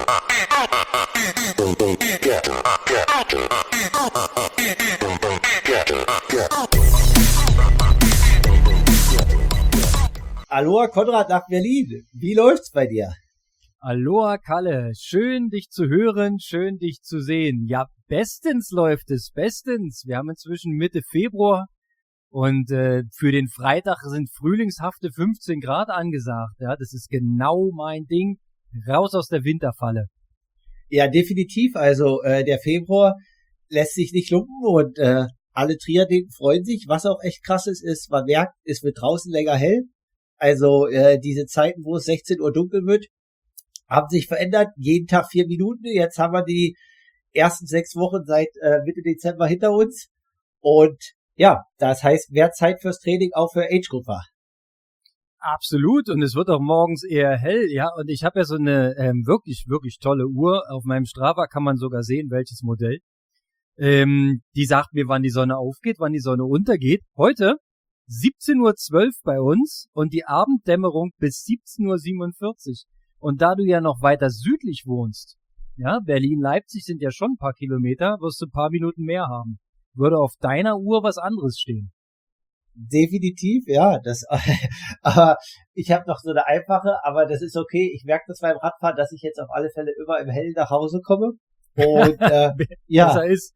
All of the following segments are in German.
Aloha Konrad nach Berlin. Wie läuft's bei dir? Aloha Kalle, schön dich zu hören, schön dich zu sehen. Ja, bestens läuft es, bestens. Wir haben inzwischen Mitte Februar und für den Freitag sind frühlingshafte 15 Grad angesagt. Ja, das ist genau mein Ding. Raus aus der Winterfalle. Ja, definitiv. Also der Februar lässt sich nicht lumpen und alle Triathleten freuen sich. Was auch echt krass ist, man merkt, es wird draußen länger hell. Also diese Zeiten, wo es 16 Uhr dunkel wird, haben sich verändert. Jeden Tag 4 Minuten. Jetzt haben wir die ersten 6 Wochen seit Mitte Dezember hinter uns. Und ja, das heißt, mehr Zeit fürs Training auch für Age-Grupper. Absolut, und es wird auch morgens eher hell, ja, und ich habe ja so eine wirklich, wirklich tolle Uhr. Auf meinem Strava kann man sogar sehen, welches Modell. Die sagt mir, wann die Sonne aufgeht, wann die Sonne untergeht. Heute 17:12 Uhr bei uns und die Abenddämmerung bis 17:47 Uhr. Und da du ja noch weiter südlich wohnst, ja, Berlin-Leipzig sind ja schon ein paar Kilometer, wirst du ein paar Minuten mehr haben. Würde auf deiner Uhr was anderes stehen. Definitiv, ja. Aber ich habe noch so eine einfache, aber das ist okay. Ich merke das beim Radfahren, dass ich jetzt auf alle Fälle immer im Hellen nach Hause komme. Und ja. Besser ist.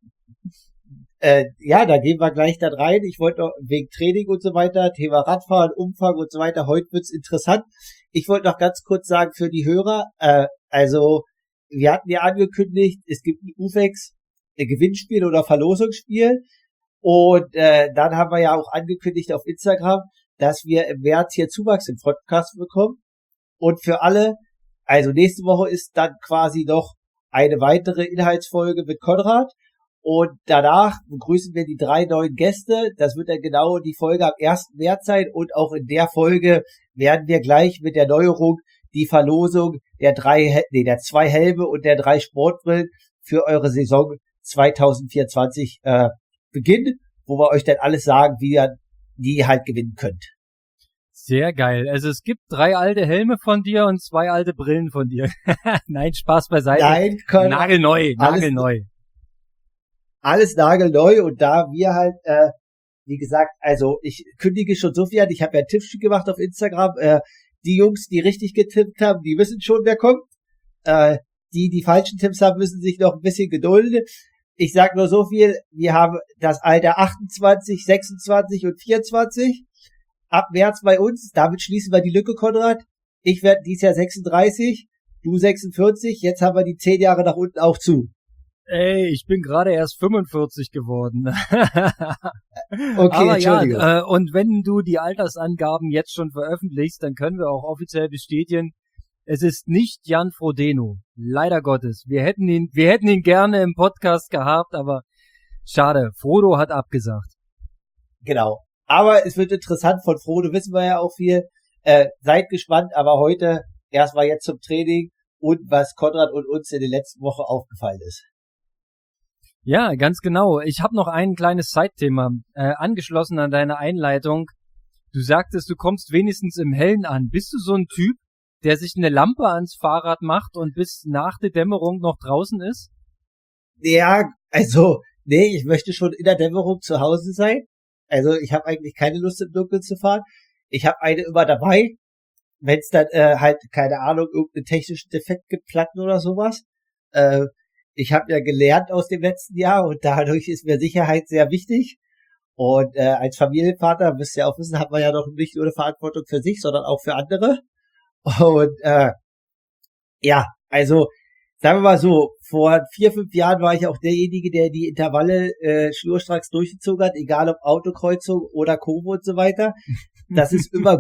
Ja, da gehen wir gleich dann rein. Ich wollte noch wegen Training und so weiter, Thema Radfahren, Umfang und so weiter. Heute wird's interessant. Ich wollte noch ganz kurz sagen für die Hörer, also wir hatten ja angekündigt, es gibt ein UFEX Gewinnspiel oder Verlosungsspiel. Und dann haben wir ja auch angekündigt auf Instagram, dass wir im März hier Zuwachs im Podcast bekommen. Und für alle, also nächste Woche ist dann quasi noch eine weitere Inhaltsfolge mit Konrad. Und danach begrüßen wir die 3 neuen Gäste. Das wird dann genau die Folge am 1. März sein. Und auch in der Folge werden wir gleich mit der Neuerung die Verlosung der 2 Helme und der 3 Sportbrillen für eure Saison 2024 beginnen, wo wir euch dann alles sagen, wie ihr die halt gewinnen könnt. Sehr geil. Also es gibt 3 alte Helme von dir und 2 alte Brillen von dir. Nein, Spaß beiseite. Nein, nagelneu. Alles nagelneu und da wir halt, wie gesagt, also ich kündige schon so viel an, ich habe ja ein Tippspiel gemacht auf Instagram, die Jungs, die richtig getippt haben, die wissen schon, wer kommt. Die falschen Tipps haben, müssen sich noch ein bisschen gedulden. Ich sag nur so viel, wir haben das Alter 28, 26 und 24 ab März bei uns. Damit schließen wir die Lücke, Konrad. Ich werde dieses Jahr 36, du 46. Jetzt haben wir die 10 Jahre nach unten auch zu. Ey, ich bin gerade erst 45 geworden. Okay, aber Entschuldigung. Ja, und wenn du die Altersangaben jetzt schon veröffentlichst, dann können wir auch offiziell bestätigen, es ist nicht Jan Frodeno. Leider Gottes. Wir hätten ihn gerne im Podcast gehabt, aber schade. Frodo hat abgesagt. Genau. Aber es wird interessant. Von Frodo wissen wir ja auch viel. Seid gespannt. Aber heute erstmal jetzt zum Training und was Konrad und uns in der letzten Woche aufgefallen ist. Ja, ganz genau. Ich habe noch ein kleines Zeitthema angeschlossen an deine Einleitung. Du sagtest, du kommst wenigstens im Hellen an. Bist du so ein Typ, der sich eine Lampe ans Fahrrad macht und bis nach der Dämmerung noch draußen ist? Ja, also, nee, ich möchte schon in der Dämmerung zu Hause sein. Also, ich habe eigentlich keine Lust, im Dunkeln zu fahren. Ich habe eine immer dabei, wenn es dann halt, keine Ahnung, irgendeinen technischen Defekt gibt, Platten oder sowas. Ich habe ja gelernt aus dem letzten Jahr und dadurch ist mir Sicherheit sehr wichtig. Und als Familienvater, müsst ihr auch wissen, hat man ja noch nicht nur eine Verantwortung für sich, sondern auch für andere. Und ja, also sagen wir mal so, vor 4, 5 Jahren war ich auch derjenige, der die Intervalle schnurstracks durchgezogen hat, egal ob Autokreuzung oder Kurve und so weiter. Das ist immer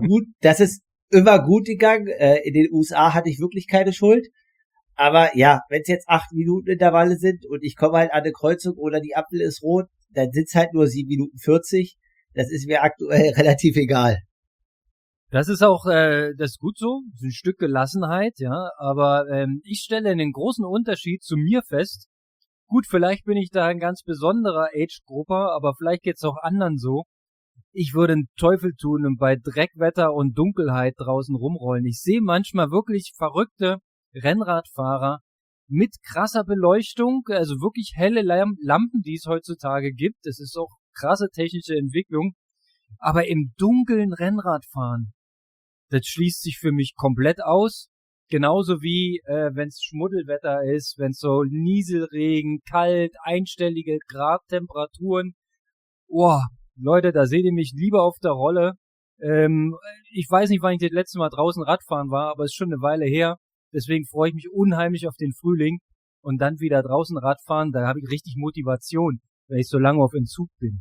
gut gegangen. In den USA hatte ich wirklich keine Schuld. Aber ja, wenn es jetzt 8 Minuten Intervalle sind und ich komme halt an eine Kreuzung oder die Ampel ist rot, dann sind es halt nur 7 Minuten 40. Das ist mir aktuell relativ egal. Das ist auch das ist gut so, das ist ein Stück Gelassenheit, ja, aber ich stelle einen großen Unterschied zu mir fest. Gut, vielleicht bin ich da ein ganz besonderer Age-Grupper, aber vielleicht geht's auch anderen so. Ich würde einen Teufel tun und bei Dreckwetter und Dunkelheit draußen rumrollen. Ich sehe manchmal wirklich verrückte Rennradfahrer mit krasser Beleuchtung, also wirklich helle Lampen, die es heutzutage gibt. Es ist auch krasse technische Entwicklung. Aber im Dunkeln Rennradfahren, das schließt sich für mich komplett aus. Genauso wie, wenn es Schmuddelwetter ist, wenn es so Nieselregen, kalt, einstellige Gradtemperaturen. Leute, da seht ihr mich lieber auf der Rolle. Ich weiß nicht, wann ich das letzte Mal draußen Radfahren war, aber es ist schon eine Weile her. Deswegen freue ich mich unheimlich auf den Frühling und dann wieder draußen Radfahren. Da habe ich richtig Motivation, weil ich so lange auf Entzug bin.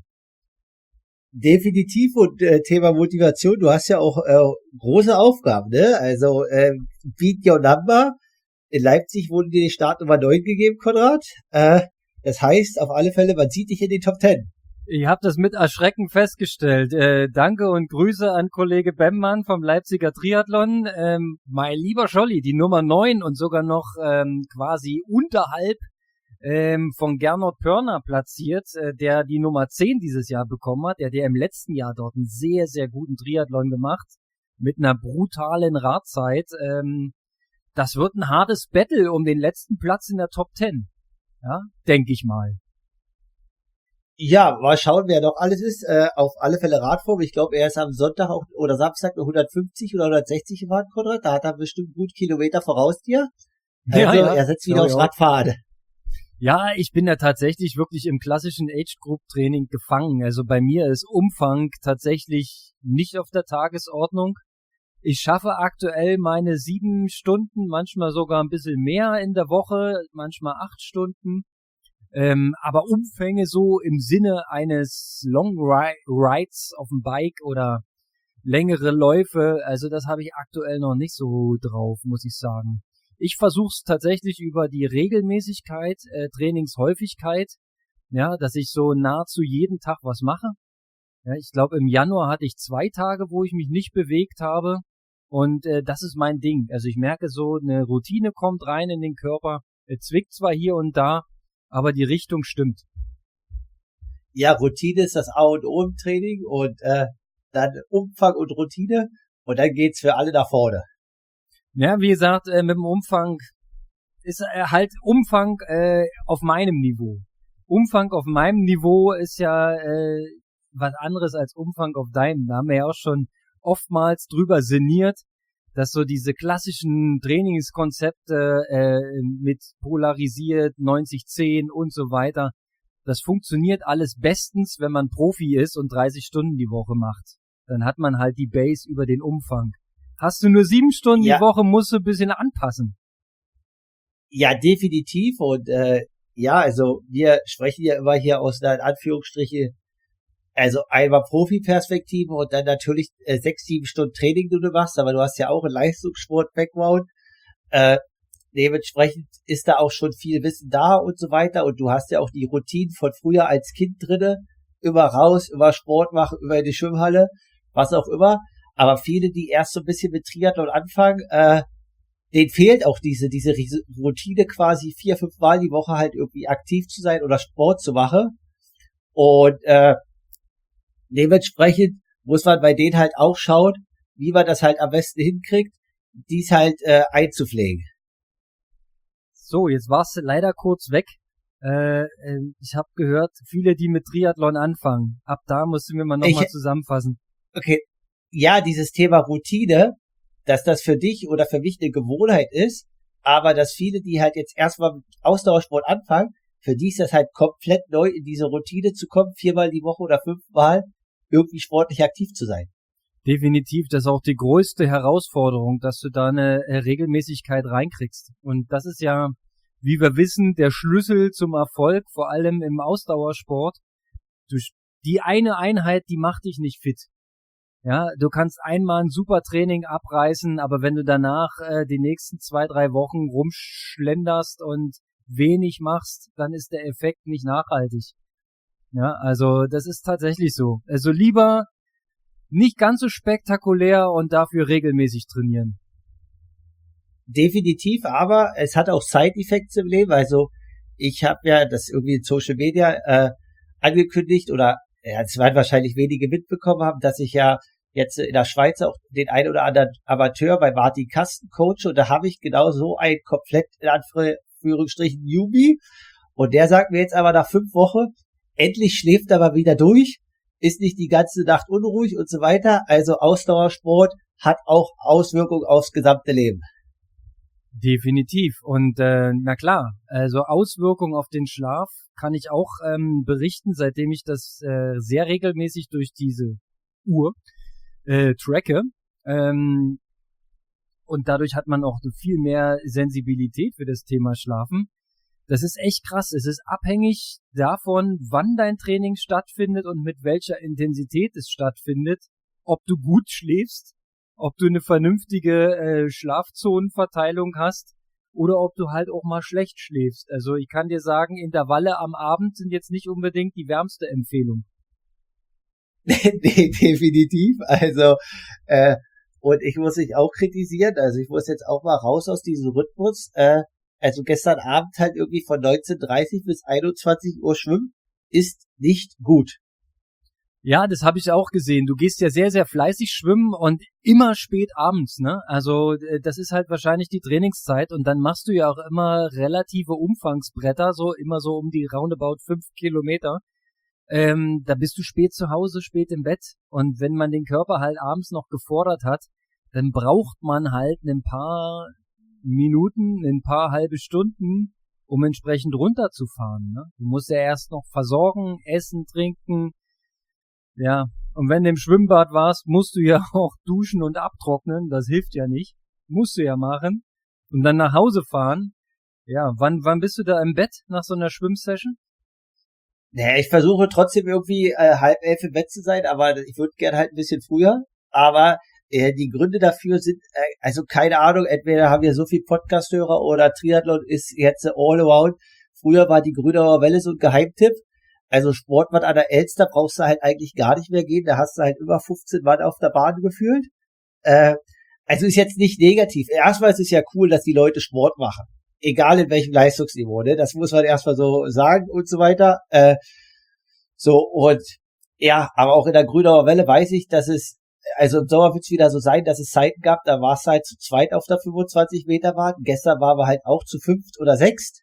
Definitiv. Und Thema Motivation, du hast ja auch große Aufgaben, ne? Also Beat Your Number. In Leipzig wurde dir die Startnummer 9 gegeben, Konrad. Das heißt, auf alle Fälle, man sieht dich in den Top 10. Ich habe das mit Erschrecken festgestellt. Danke und Grüße an Kollege Bemmmann vom Leipziger Triathlon. Mein lieber Scholli, die Nummer 9 und sogar noch quasi unterhalb von Gernot Pörner platziert, der die Nummer 10 dieses Jahr bekommen hat, der im letzten Jahr dort einen sehr, sehr guten Triathlon gemacht, mit einer brutalen Radzeit. Das wird ein hartes Battle um den letzten Platz in der Top 10. Ja, denke ich mal. Ja, mal schauen, wer noch alles ist. Auf alle Fälle Radform. Ich glaube, er ist am Sonntag auch, oder Samstag nur 150 oder 160 gefahren, Konrad. Da hat er bestimmt gut Kilometer voraus dir. Also, ja. Er setzt wieder aufs Radfahren. Ja, ich bin ja tatsächlich wirklich im klassischen Age-Group-Training gefangen. Also bei mir ist Umfang tatsächlich nicht auf der Tagesordnung. Ich schaffe aktuell meine 7 Stunden, manchmal sogar ein bisschen mehr in der Woche, manchmal 8 Stunden. Aber Umfänge so im Sinne eines Long Rides auf dem Bike oder längere Läufe, also das habe ich aktuell noch nicht so drauf, muss ich sagen. Ich versuche es tatsächlich über die Regelmäßigkeit, Trainingshäufigkeit, ja, dass ich so nahezu jeden Tag was mache. Ja, ich glaube, im Januar hatte ich 2 Tage, wo ich mich nicht bewegt habe und das ist mein Ding. Also ich merke so, eine Routine kommt rein in den Körper, zwickt zwar hier und da, aber die Richtung stimmt. Ja, Routine ist das A und O im Training und dann Umfang und Routine und dann geht's für alle nach vorne. Ja, wie gesagt, mit dem Umfang ist halt Umfang auf meinem Niveau. Umfang auf meinem Niveau ist ja was anderes als Umfang auf deinem. Da haben wir ja auch schon oftmals drüber sinniert, dass so diese klassischen Trainingskonzepte mit polarisiert, 90-10 und so weiter, das funktioniert alles bestens, wenn man Profi ist und 30 Stunden die Woche macht. Dann hat man halt die Base über den Umfang. Hast du nur 7 Stunden die Woche, musst du ein bisschen anpassen. Ja, definitiv. Und ja, also wir sprechen ja immer hier aus einer Anführungsstriche, also einmal Profi-Perspektive und dann natürlich 6-7 Stunden Training, die du machst, aber du hast ja auch einen Leistungssport-Background. Dementsprechend ist da auch schon viel Wissen da und so weiter und du hast ja auch die Routinen von früher als Kind drinne, immer raus, immer Sport machen, immer in die Schwimmhalle, was auch immer. Aber viele, die erst so ein bisschen mit Triathlon anfangen, denen fehlt auch diese Routine quasi 4-5 Mal die Woche halt irgendwie aktiv zu sein oder Sport zu machen. Und dementsprechend muss man bei denen halt auch schauen, wie man das halt am besten hinkriegt, dies halt einzupflegen. So, jetzt warst du leider kurz weg. Ich habe gehört, viele, die mit Triathlon anfangen. Ab da musst du mir mal nochmal zusammenfassen. Okay, ja, dieses Thema Routine, dass das für dich oder für mich eine Gewohnheit ist, aber dass viele, die halt jetzt erstmal mit Ausdauersport anfangen, für die ist das halt komplett neu, in diese Routine zu kommen, 4-mal die Woche oder 5-mal irgendwie sportlich aktiv zu sein. Definitiv, das ist auch die größte Herausforderung, dass du da eine Regelmäßigkeit reinkriegst. Und das ist ja, wie wir wissen, der Schlüssel zum Erfolg, vor allem im Ausdauersport. Die eine Einheit, die macht dich nicht fit. Ja, du kannst einmal ein super Training abreißen, aber wenn du danach die nächsten 2-3 Wochen rumschlenderst und wenig machst, dann ist der Effekt nicht nachhaltig. Ja, also das ist tatsächlich so. Also lieber nicht ganz so spektakulär und dafür regelmäßig trainieren. Definitiv, aber es hat auch Side-Effects im Leben. Also ich habe ja das irgendwie in Social Media angekündigt oder ja, es werden wahrscheinlich wenige mitbekommen haben, dass ich ja jetzt in der Schweiz auch den einen oder anderen Amateur bei Martin Kasten coache und da habe ich genau so einen komplett in Anführungsstrichen Newbie und der sagt mir jetzt aber nach 5 Wochen, endlich schläft er mal wieder durch, ist nicht die ganze Nacht unruhig und so weiter. Also Ausdauersport hat auch Auswirkungen aufs gesamte Leben. Definitiv. Und na klar, also Auswirkungen auf den Schlaf kann ich auch berichten, seitdem ich das sehr regelmäßig durch diese Uhr tracke. Und dadurch hat man auch viel mehr Sensibilität für das Thema Schlafen. Das ist echt krass. Es ist abhängig davon, wann dein Training stattfindet und mit welcher Intensität es stattfindet, ob du gut schläfst, ob du eine vernünftige Schlafzonenverteilung hast oder ob du halt auch mal schlecht schläfst. Also ich kann dir sagen, Intervalle am Abend sind jetzt nicht unbedingt die wärmste Empfehlung. Definitiv. Also, und ich muss mich auch kritisieren. Also ich muss jetzt auch mal raus aus diesem Rhythmus. Also gestern Abend halt irgendwie von 19:30 bis 21 Uhr schwimmen, ist nicht gut. Ja, das habe ich auch gesehen. Du gehst ja sehr, sehr fleißig schwimmen und immer spät abends, ne? Also das ist halt wahrscheinlich die Trainingszeit und dann machst du ja auch immer relative Umfangsbretter, so immer so um die roundabout 5 Kilometer. Da bist du spät zu Hause, spät im Bett und wenn man den Körper halt abends noch gefordert hat, dann braucht man halt ein paar Minuten, ein paar halbe Stunden, um entsprechend runterzufahren, ne? Du musst ja erst noch versorgen, essen, trinken. Ja, und wenn du im Schwimmbad warst, musst du ja auch duschen und abtrocknen. Das hilft ja nicht. Musst du ja machen. Und dann nach Hause fahren. Ja, wann bist du da im Bett nach so einer Schwimmsession? Naja, ich versuche trotzdem irgendwie 10:30 im Bett zu sein, aber ich würde gerne halt ein bisschen früher. Aber die Gründe dafür sind, also keine Ahnung, entweder haben wir so viel Podcast-Hörer oder Triathlon ist jetzt all around. Früher war die Grünauer Welle so ein Geheimtipp. Also Sportwatt an der Elster brauchst du halt eigentlich gar nicht mehr gehen. Da hast du halt über 15 Mann auf der Bahn gefühlt. Also ist jetzt nicht negativ. Erstmal ist es ja cool, dass die Leute Sport machen. Egal in welchem Leistungsniveau, ne? Das muss man erstmal so sagen und so weiter. So, und ja, aber auch in der Grünauer Welle weiß ich, dass es, also im Sommer wird es wieder so sein, dass es Zeiten gab, da war es halt zu zweit auf der 25 Meter Bahn. Gestern waren wir halt auch zu 5 oder 6.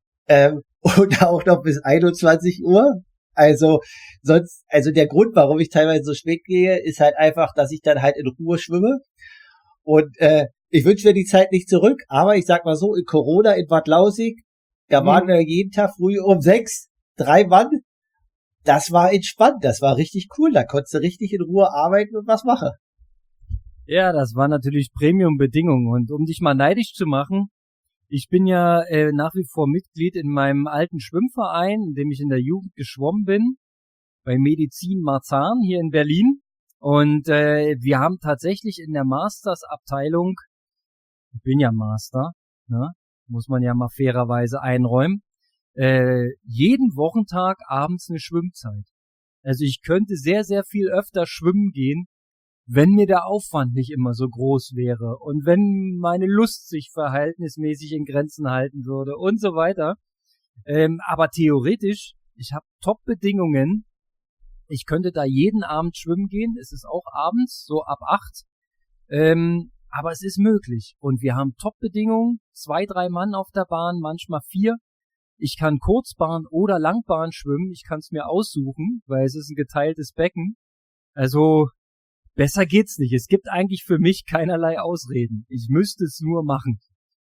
Und auch noch bis 21 Uhr. Also sonst, also der Grund, warum ich teilweise so spät gehe, ist halt einfach, dass ich dann halt in Ruhe schwimme. Und ich wünsche mir die Zeit nicht zurück, aber ich sag mal so, in Corona in Bad Lausig, da waren wir jeden Tag früh um 6, 3 Mann. Das war entspannt, das war richtig cool. Da konntest du richtig in Ruhe arbeiten und was machen. Ja, das war natürlich Premium-Bedingungen. Und um dich mal neidisch zu machen, ich bin ja nach wie vor Mitglied in meinem alten Schwimmverein, in dem ich in der Jugend geschwommen bin, bei Medizin Marzahn hier in Berlin. Und wir haben tatsächlich in der Masters-Abteilung, ich bin ja Master, ne, muss man ja mal fairerweise einräumen, jeden Wochentag abends eine Schwimmzeit. Also ich könnte sehr, sehr viel öfter schwimmen gehen, wenn mir der Aufwand nicht immer so groß wäre und wenn meine Lust sich verhältnismäßig in Grenzen halten würde und so weiter. Aber theoretisch, ich habe Top-Bedingungen. Ich könnte da jeden Abend schwimmen gehen. Es ist auch abends, so ab 8. Aber es ist möglich. Und wir haben Top-Bedingungen. 2, 3 Mann auf der Bahn, manchmal 4. Ich kann Kurzbahn oder Langbahn schwimmen. Ich kann es mir aussuchen, weil es ist ein geteiltes Becken. Also besser geht's nicht. Es gibt eigentlich für mich keinerlei Ausreden. Ich müsste es nur machen.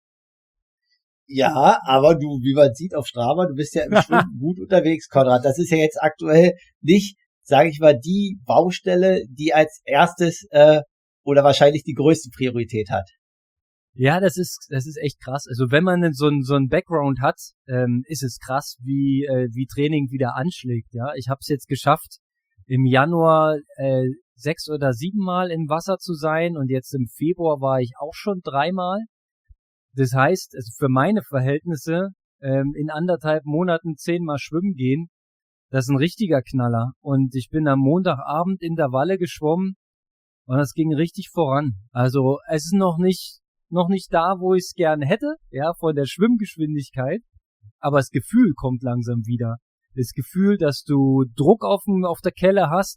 Ja, aber du, wie man sieht auf Strava, du bist ja im Schwimmen gut unterwegs, Konrad. Das ist ja jetzt aktuell nicht, sage ich mal, die Baustelle, die als erstes oder wahrscheinlich die größte Priorität hat. Ja, das ist echt krass. Also wenn man so ein Background hat, ist es krass, wie Training wieder anschlägt. Ja, ich habe es jetzt geschafft, im Januar 6 oder 7 Mal im Wasser zu sein und jetzt im Februar war ich auch schon 3 Mal. Das heißt, also für meine Verhältnisse in 1,5 Monaten 10 Mal schwimmen gehen, das ist ein richtiger Knaller. Und ich bin am Montagabend in der Walle geschwommen und das ging richtig voran. Also es ist noch nicht da, wo ich es gern hätte, ja, von der Schwimmgeschwindigkeit, aber das Gefühl kommt langsam wieder. Das Gefühl, dass du Druck auf der Kelle hast,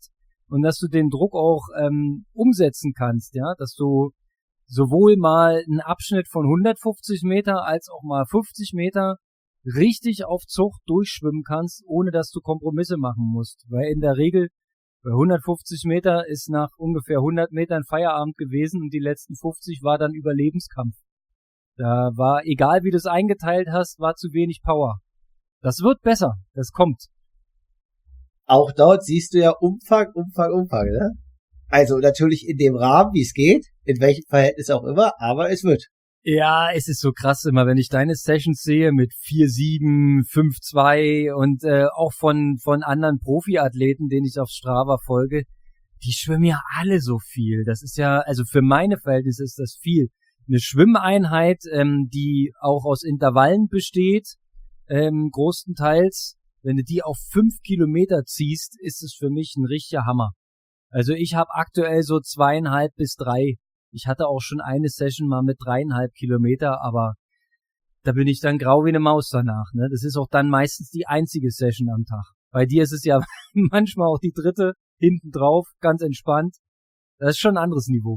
und dass du den Druck auch umsetzen kannst, ja, dass du sowohl mal einen Abschnitt von 150 Meter als auch mal 50 Meter richtig auf Zucht durchschwimmen kannst, ohne dass du Kompromisse machen musst. Weil in der Regel bei 150 Meter ist nach ungefähr 100 Metern Feierabend gewesen und die letzten 50 war dann Überlebenskampf. Da war, egal wie du es eingeteilt hast, war zu wenig Power. Das wird besser, das kommt. Auch dort siehst du ja Umfang, ne? Also natürlich in dem Rahmen, wie es geht, in welchem Verhältnis auch immer, aber es wird. Ja, es ist so krass immer, wenn ich deine Sessions sehe mit 4,7, 5,2 und auch von anderen Profiathleten, denen ich auf Strava folge, die schwimmen ja alle so viel. Das ist ja, also für meine Verhältnisse ist das viel. Eine Schwimmeinheit, die auch aus Intervallen besteht, großenteils, wenn du die auf 5 Kilometer ziehst, ist es für mich ein richtiger Hammer. Also ich habe aktuell so 2,5 bis 3. Ich hatte auch schon eine Session mal mit 3,5 Kilometer, aber da bin ich dann grau wie eine Maus danach, ne? Das ist auch dann meistens die einzige Session am Tag. Bei dir ist es ja manchmal auch die dritte, hinten drauf, ganz entspannt. Das ist schon ein anderes Niveau.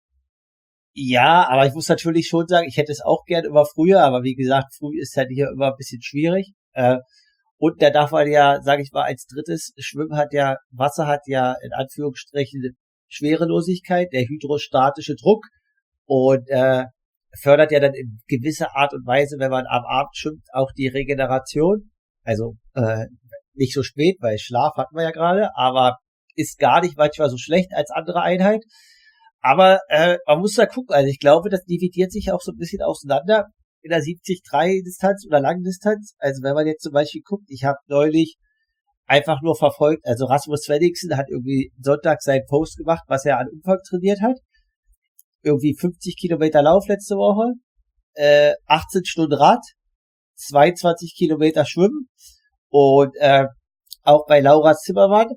Ja, aber ich muss natürlich schon sagen, ich hätte es auch gern immer früher, aber wie gesagt, früh ist halt hier immer ein bisschen schwierig. Und da darf man ja, sage ich mal, als drittes, Wasser hat ja in Anführungsstrichen Schwerelosigkeit, der hydrostatische Druck und fördert ja dann in gewisser Art und Weise, wenn man am Abend schwimmt, auch die Regeneration. Also nicht so spät, weil Schlaf hatten wir ja gerade, aber ist gar nicht manchmal so schlecht als andere Einheit. Aber man muss da gucken, also ich glaube, das dividiert sich auch so ein bisschen auseinander in der 73-Distanz oder Langdistanz. Also wenn man jetzt zum Beispiel guckt, ich habe neulich einfach nur verfolgt, also Rasmus Svenningsen hat irgendwie Sonntag seinen Post gemacht, was er an Umfang trainiert hat. Irgendwie 50 Kilometer Lauf letzte Woche, 18 Stunden Rad, 22 Kilometer Schwimmen und auch bei Laura Zimmermann,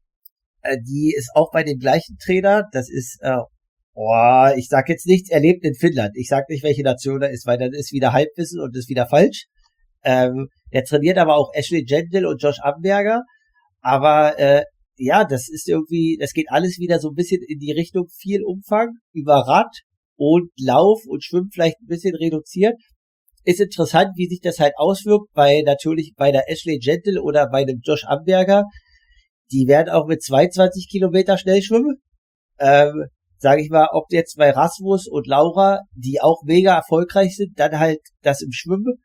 die ist auch bei dem gleichen Trainer, das ist, ich sag jetzt nichts, er lebt in Finnland. Ich sag nicht, welche Nation er ist, weil dann ist wieder Halbwissen und ist wieder falsch. Der trainiert aber auch Ashley Gentle und Josh Amberger. Aber ja, das ist irgendwie, das geht alles wieder so ein bisschen in die Richtung viel Umfang über Rad und Lauf und Schwimmen vielleicht ein bisschen reduziert. Ist interessant, wie sich das halt auswirkt, weil natürlich bei der Ashley Gentle oder bei dem Josh Amberger, die werden auch mit 22 Kilometer schnell schwimmen. Sage ich mal, ob jetzt bei Rasmus und Laura, die auch mega erfolgreich sind, dann halt das im Schwimmen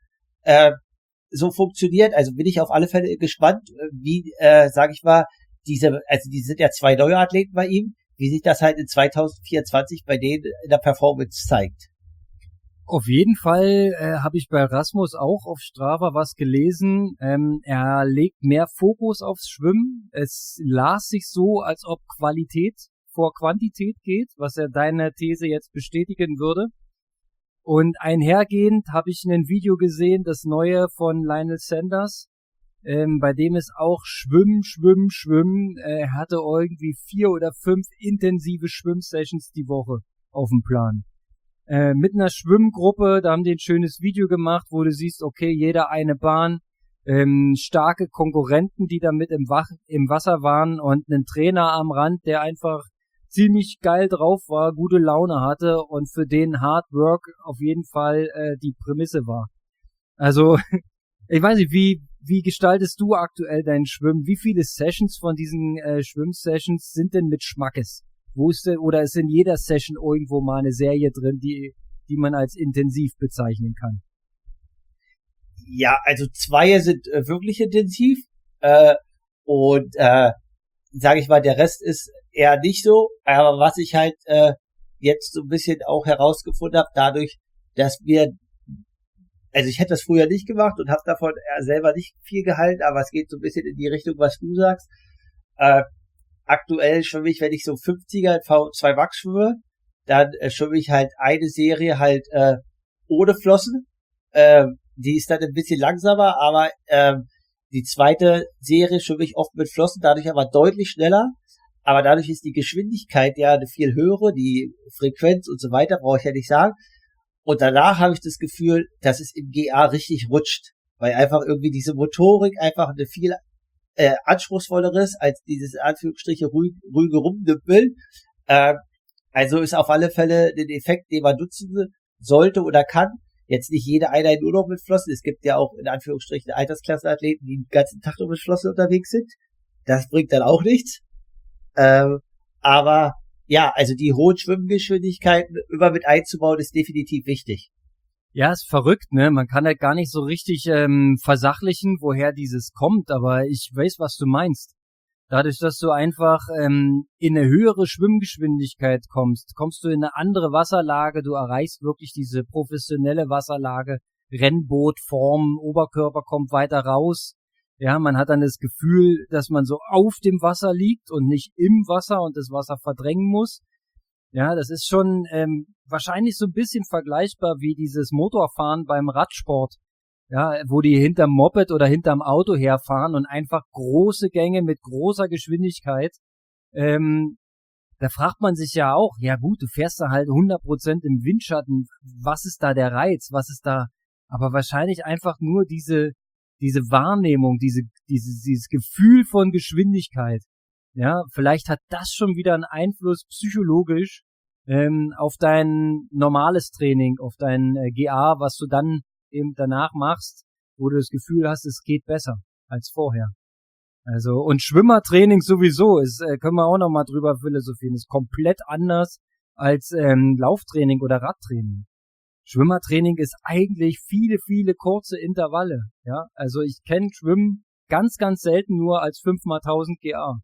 so funktioniert. Also bin ich auf alle Fälle gespannt, wie, sage ich mal, die sind ja 2 neue Athleten bei ihm, wie sich das halt in 2024 bei denen in der Performance zeigt. Auf jeden Fall habe ich bei Rasmus auch auf Strava was gelesen. Er legt mehr Fokus aufs Schwimmen. Es las sich so, als ob Qualität vor Quantität geht, was er deine These jetzt bestätigen würde. Und einhergehend habe ich ein Video gesehen, das neue von Lionel Sanders, bei dem es auch Schwimmen. Er hatte irgendwie 4 oder 5 intensive Schwimmsessions die Woche auf dem Plan. Mit einer Schwimmgruppe, da haben die ein schönes Video gemacht, wo du siehst, okay, jeder eine Bahn, starke Konkurrenten, die da mit im Wasser waren und einen Trainer am Rand, der einfach ziemlich geil drauf war, gute Laune hatte und für den Hard Work auf jeden Fall die Prämisse war. Also, ich weiß nicht, wie gestaltest du aktuell dein Schwimmen? Wie viele Sessions von diesen Schwimmsessions sind denn mit Schmackes? Wo ist denn, oder ist in jeder Session irgendwo mal eine Serie drin, die man als intensiv bezeichnen kann? Ja, also 2 sind wirklich intensiv und sage ich mal, der Rest ist eher nicht so. Aber was ich halt jetzt so ein bisschen auch herausgefunden habe, dadurch, dass also ich hätte das früher nicht gemacht und habe davon selber nicht viel gehalten, aber es geht so ein bisschen in die Richtung, was du sagst. Aktuell schwimme ich, wenn ich so 50er in V2 Max schwimme, dann schwimme ich halt eine Serie halt ohne Flossen. Die ist dann ein bisschen langsamer, aber die zweite Serie schwimme ich oft mit Flossen, dadurch aber deutlich schneller. Aber dadurch ist die Geschwindigkeit ja eine viel höhere, die Frequenz und so weiter, brauche ich ja nicht sagen. Und danach habe ich das Gefühl, dass es im GA richtig rutscht, weil einfach irgendwie diese Motorik einfach eine viel anspruchsvolleres als dieses in Anführungsstriche ruhige Rumdümpeln. Also ist auf alle Fälle ein Effekt, den man nutzen sollte oder kann. Jetzt nicht jede Einheit nur noch mit Flossen. Es gibt ja auch in Anführungsstrichen Altersklassenathleten, die den ganzen Tag nur mit Flossen unterwegs sind. Das bringt dann auch nichts. Aber ja, also die hohen Schwimmgeschwindigkeiten immer mit einzubauen, ist definitiv wichtig. Ja, ist verrückt, ne? Man kann halt gar nicht so richtig versachlichen, woher dieses kommt, aber ich weiß, was du meinst. Dadurch, dass du einfach in eine höhere Schwimmgeschwindigkeit kommst, kommst du in eine andere Wasserlage, du erreichst wirklich diese professionelle Wasserlage, Rennbootform, Oberkörper kommt weiter raus. Ja, man hat dann das Gefühl, dass man so auf dem Wasser liegt und nicht im Wasser und das Wasser verdrängen muss. Ja, das ist schon wahrscheinlich so ein bisschen vergleichbar wie dieses Motorfahren beim Radsport. Ja, wo die hinterm Moped oder hinterm Auto herfahren und einfach große Gänge mit großer Geschwindigkeit. Da fragt man sich ja auch, ja gut, du fährst da halt 100% im Windschatten. Was ist da der Reiz? Was ist da? Aber wahrscheinlich einfach nur diese Wahrnehmung, dieses Gefühl von Geschwindigkeit. Ja, vielleicht hat das schon wieder einen Einfluss psychologisch auf dein normales Training, auf dein GA, was du dann eben danach machst, wo du das Gefühl hast, es geht besser als vorher. Also, und Schwimmertraining sowieso, können wir auch noch mal drüber philosophieren, ist komplett anders als Lauftraining oder Radtraining. Schwimmertraining ist eigentlich viele kurze Intervalle. Ja, also ich kenne Schwimmen ganz selten nur als 5x1000 GA.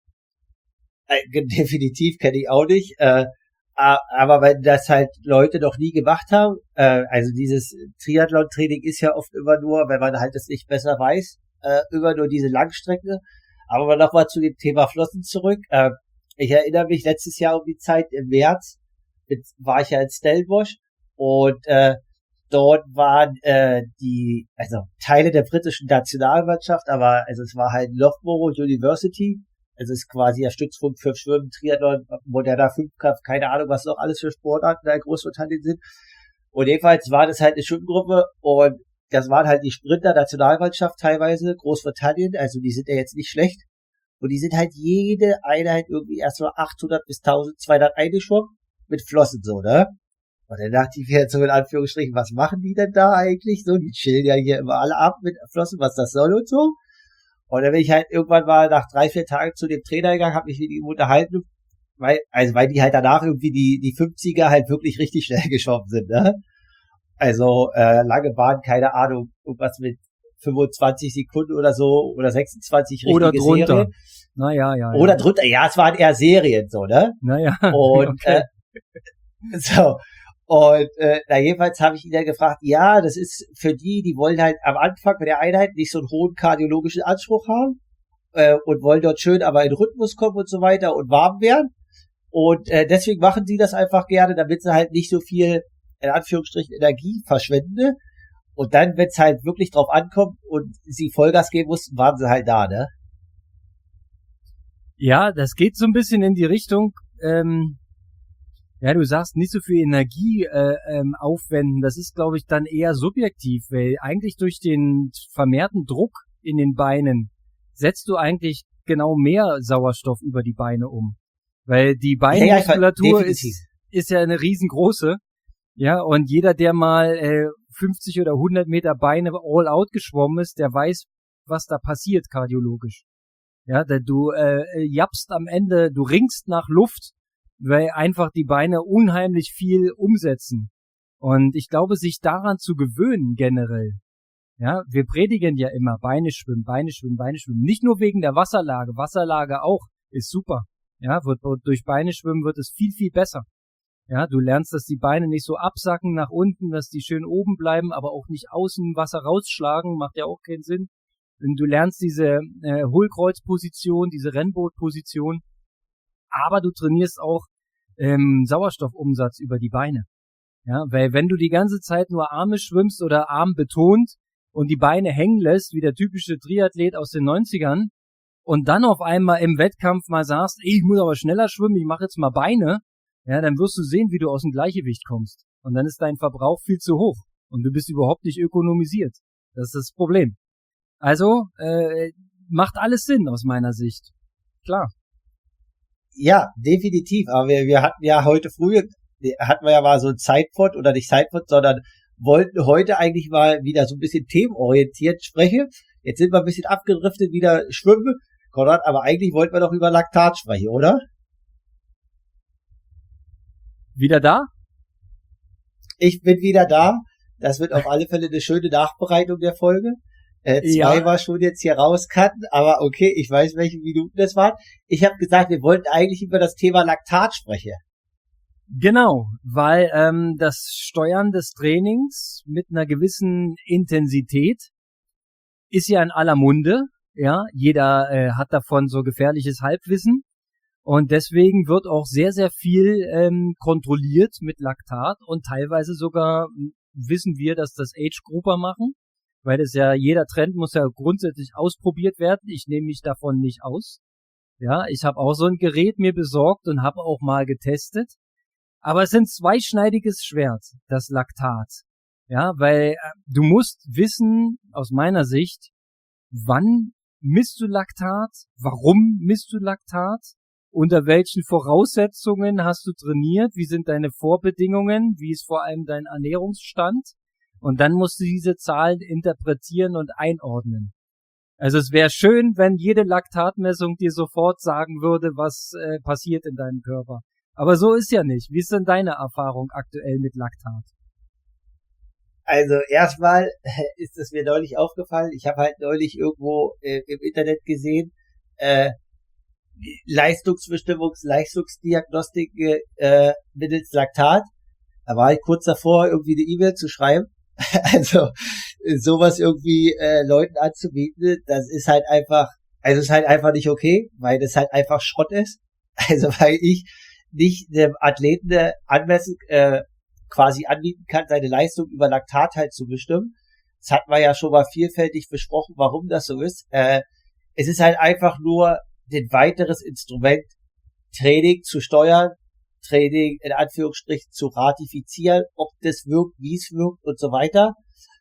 Definitiv kenne ich auch nicht. Aber wenn das halt Leute noch nie gemacht haben, also dieses Triathlon-Training ist ja oft immer nur, wenn man halt das nicht besser weiß, immer nur diese Langstrecke. Aber nochmal zu dem Thema Flossen zurück. Ich erinnere mich letztes Jahr um die Zeit im März, war ich ja in Stellenbosch und dort waren also Teile der britischen Nationalmannschaft, aber also es war halt Loughborough University. Also es ist quasi der Stützpunkt für Schwimmen, Triathlon, moderner Fünfkampf, keine Ahnung, was noch alles für Sportarten da in Großbritannien sind. Und jedenfalls war das halt eine Schwimmgruppe und das waren halt die Sprinter-Nationalmannschaft teilweise, Großbritannien, also die sind ja jetzt nicht schlecht. Und die sind halt jede Einheit irgendwie erst mal 800 bis 1200 eingeschwommen mit Flossen so, ne? Und dann dachte ich mir jetzt so in Anführungsstrichen, was machen die denn da eigentlich so? Die chillen ja hier immer alle ab mit Flossen, was das soll und so. Und dann bin ich halt irgendwann mal nach 3-4 Tagen zu dem Trainer gegangen, habe mich mit ihm unterhalten, weil die halt danach irgendwie die 50er halt wirklich richtig schnell geschwommen sind, ne? Also lange Bahn, keine Ahnung, irgendwas mit 25 Sekunden oder so oder 26 richtige oder drunter. Serien. Ja. Oder drunter, ja, es waren eher Serien so, ne? Naja. Und okay. so. Und jedenfalls habe ich ihn dann gefragt, ja, das ist für die wollen halt am Anfang bei der Einheit nicht so einen hohen kardiologischen Anspruch haben und wollen dort schön aber in Rhythmus kommen und so weiter und warm werden. Und deswegen machen sie das einfach gerne, damit sie halt nicht so viel, in Anführungsstrichen, Energie verschwenden. Und dann, wenn es halt wirklich drauf ankommt und sie Vollgas geben mussten, waren sie halt da, ne? Ja, das geht so ein bisschen in die Richtung, ja, du sagst nicht so viel Energie aufwenden. Das ist, glaube ich, dann eher subjektiv, weil eigentlich durch den vermehrten Druck in den Beinen setzt du genau mehr Sauerstoff über die Beine um. Weil die Beinmuskulatur ist ja eine riesengroße. Ja, und jeder, der mal 50 oder 100 Meter Beine all out geschwommen ist, der weiß, was da passiert kardiologisch. Ja, du jappst am Ende, du ringst nach Luft, weil einfach die Beine unheimlich viel umsetzen. Und ich glaube, sich daran zu gewöhnen generell. Ja, wir predigen ja immer Beine schwimmen. Nicht nur wegen der Wasserlage. Wasserlage auch ist super. Ja, durch Beine schwimmen wird es viel besser. Ja, du lernst, dass die Beine nicht so absacken nach unten, dass die schön oben bleiben, aber auch nicht außen Wasser rausschlagen, macht ja auch keinen Sinn. Und du lernst diese Hohlkreuzposition, diese Rennbootposition. Aber du trainierst auch Sauerstoffumsatz über die Beine. Ja, weil wenn du die ganze Zeit nur Arme schwimmst oder Arm betont und die Beine hängen lässt, wie der typische Triathlet aus den 90ern, und dann auf einmal im Wettkampf mal sagst, ich muss aber schneller schwimmen, ich mache jetzt mal Beine, ja, dann wirst du sehen, wie du aus dem Gleichgewicht kommst. Und dann ist dein Verbrauch viel zu hoch und du bist überhaupt nicht ökonomisiert. Das ist das Problem. Also, macht alles Sinn aus meiner Sicht. Klar. Ja, definitiv. Aber wir hatten ja heute früh, hatten wir ja mal so ein Zeitpot oder nicht Zeitpot, sondern wollten heute eigentlich mal wieder so ein bisschen themenorientiert sprechen. Jetzt sind wir ein bisschen abgedriftet, wieder schwimmen, Konrad, aber eigentlich wollten wir doch über Laktat sprechen, oder? Wieder da? Ich bin wieder da. Das wird auf alle Fälle eine schöne Nachbereitung der Folge. Zwei war schon jetzt hier rauscutten, aber okay, ich weiß, welche Minuten das waren. Ich habe gesagt, wir wollten eigentlich über das Thema Laktat sprechen. Genau, weil das Steuern des Trainings mit einer gewissen Intensität ist ja in aller Munde. Ja, jeder hat davon so gefährliches Halbwissen. Und deswegen wird auch sehr, sehr viel kontrolliert mit Laktat und teilweise sogar wissen wir, dass das Age-Grupper machen, weil das ja, jeder Trend muss ja grundsätzlich ausprobiert werden. Ich nehme mich davon nicht aus. Ja, ich habe auch so ein Gerät mir besorgt und habe auch mal getestet. Aber es ist ein zweischneidiges Schwert, das Laktat. Ja, weil du musst wissen, aus meiner Sicht, wann misst du Laktat, warum misst du Laktat, unter welchen Voraussetzungen hast du trainiert, wie sind deine Vorbedingungen, wie ist vor allem dein Ernährungsstand und dann musst du diese Zahlen interpretieren und einordnen. Also es wäre schön, wenn jede Laktatmessung dir sofort sagen würde, was passiert in deinem Körper. Aber so ist ja nicht. Wie ist denn deine Erfahrung aktuell mit Laktat? Also erstmal ist es mir neulich aufgefallen, ich habe halt neulich irgendwo im Internet gesehen, Leistungsdiagnostik mittels Laktat. Da war ich kurz davor, irgendwie eine E-Mail zu schreiben. Also sowas irgendwie Leuten anzubieten, das ist halt einfach, also ist halt einfach nicht okay, weil das halt einfach Schrott ist. Also weil ich nicht dem Athleten anmessen, quasi anbieten kann, seine Leistung über Laktat halt zu bestimmen. Das hatten wir ja schon mal vielfältig besprochen, warum das so ist. Es ist halt einfach nur ein weiteres Instrument, Training zu steuern, Training in Anführungsstrichen zu ratifizieren, ob das wirkt, wie es wirkt und so weiter.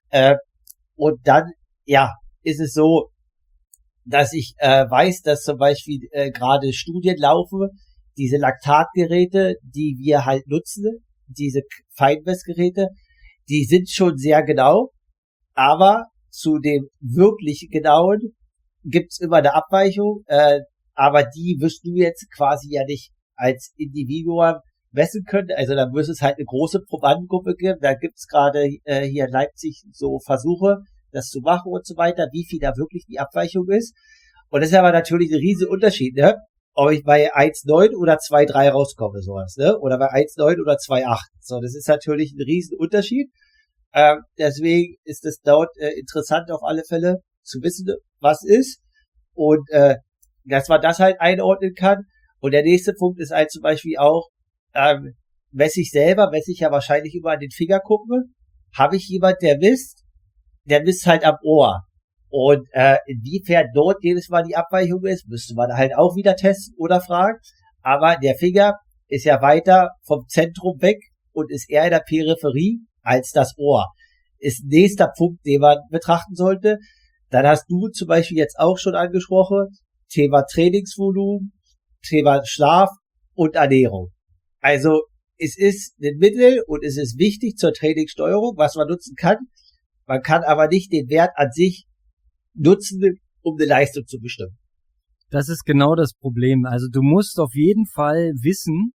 Und dann, ja, ist es so, dass ich weiß, dass zum Beispiel gerade Studien laufen, diese Laktatgeräte, die wir halt nutzen, diese Feinmessgeräte, die sind schon sehr genau, aber zu dem wirklich genauen gibt's immer eine Abweichung, aber die wirst du jetzt quasi ja nicht als Individuum messen können. Also da muss es halt eine große Probandengruppe geben. Da gibt's gerade hier in Leipzig so Versuche, das zu machen und so weiter, wie viel da wirklich die Abweichung ist. Und das ist aber natürlich ein riesen Unterschied, ne? Ob ich bei 1,9 oder 2,3 rauskomme, sowas, ne? Oder bei 1,9 oder 2,8. So, das ist natürlich ein riesen Unterschied. Deswegen ist es dort interessant auf alle Fälle zu wissen, was ist. Und dass man das halt einordnen kann. Und der nächste Punkt ist halt zum Beispiel auch, messe ich ja wahrscheinlich immer an den Fingerkuppen. Habe ich jemand, der misst halt am Ohr. Und inwiefern dort jedes Mal die Abweichung ist, müsste man halt auch wieder testen oder fragen. Aber der Finger ist ja weiter vom Zentrum weg und ist eher in der Peripherie als das Ohr. Ist nächster Punkt, den man betrachten sollte. Dann hast du zum Beispiel jetzt auch schon angesprochen, Thema Trainingsvolumen, Thema Schlaf und Ernährung. Also es ist ein Mittel und es ist wichtig zur Trainingssteuerung, was man nutzen kann. Man kann aber nicht den Wert an sich nutzen, um eine Leistung zu bestimmen. Das ist genau das Problem. Also du musst auf jeden Fall wissen,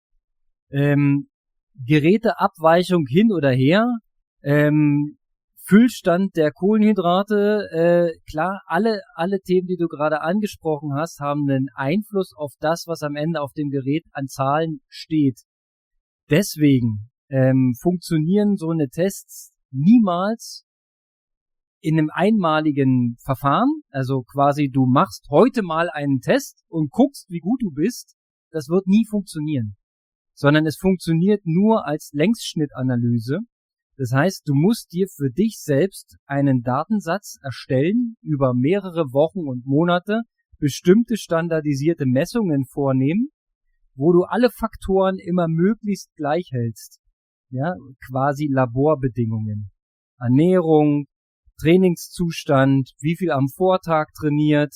Geräteabweichung hin oder her, Füllstand der Kohlenhydrate, klar, alle Themen, die du gerade angesprochen hast, haben einen Einfluss auf das, was am Ende auf dem Gerät an Zahlen steht. Deswegen funktionieren so eine Tests niemals in einem einmaligen Verfahren. Also quasi, du machst heute mal einen Test und guckst, wie gut du bist. Das wird nie funktionieren. Sondern es funktioniert nur als Längsschnittanalyse. Das heißt, du musst dir für dich selbst einen Datensatz erstellen, über mehrere Wochen und Monate bestimmte standardisierte Messungen vornehmen, wo du alle Faktoren immer möglichst gleich hältst. Ja, quasi Laborbedingungen. Ernährung, Trainingszustand, wie viel am Vortag trainiert,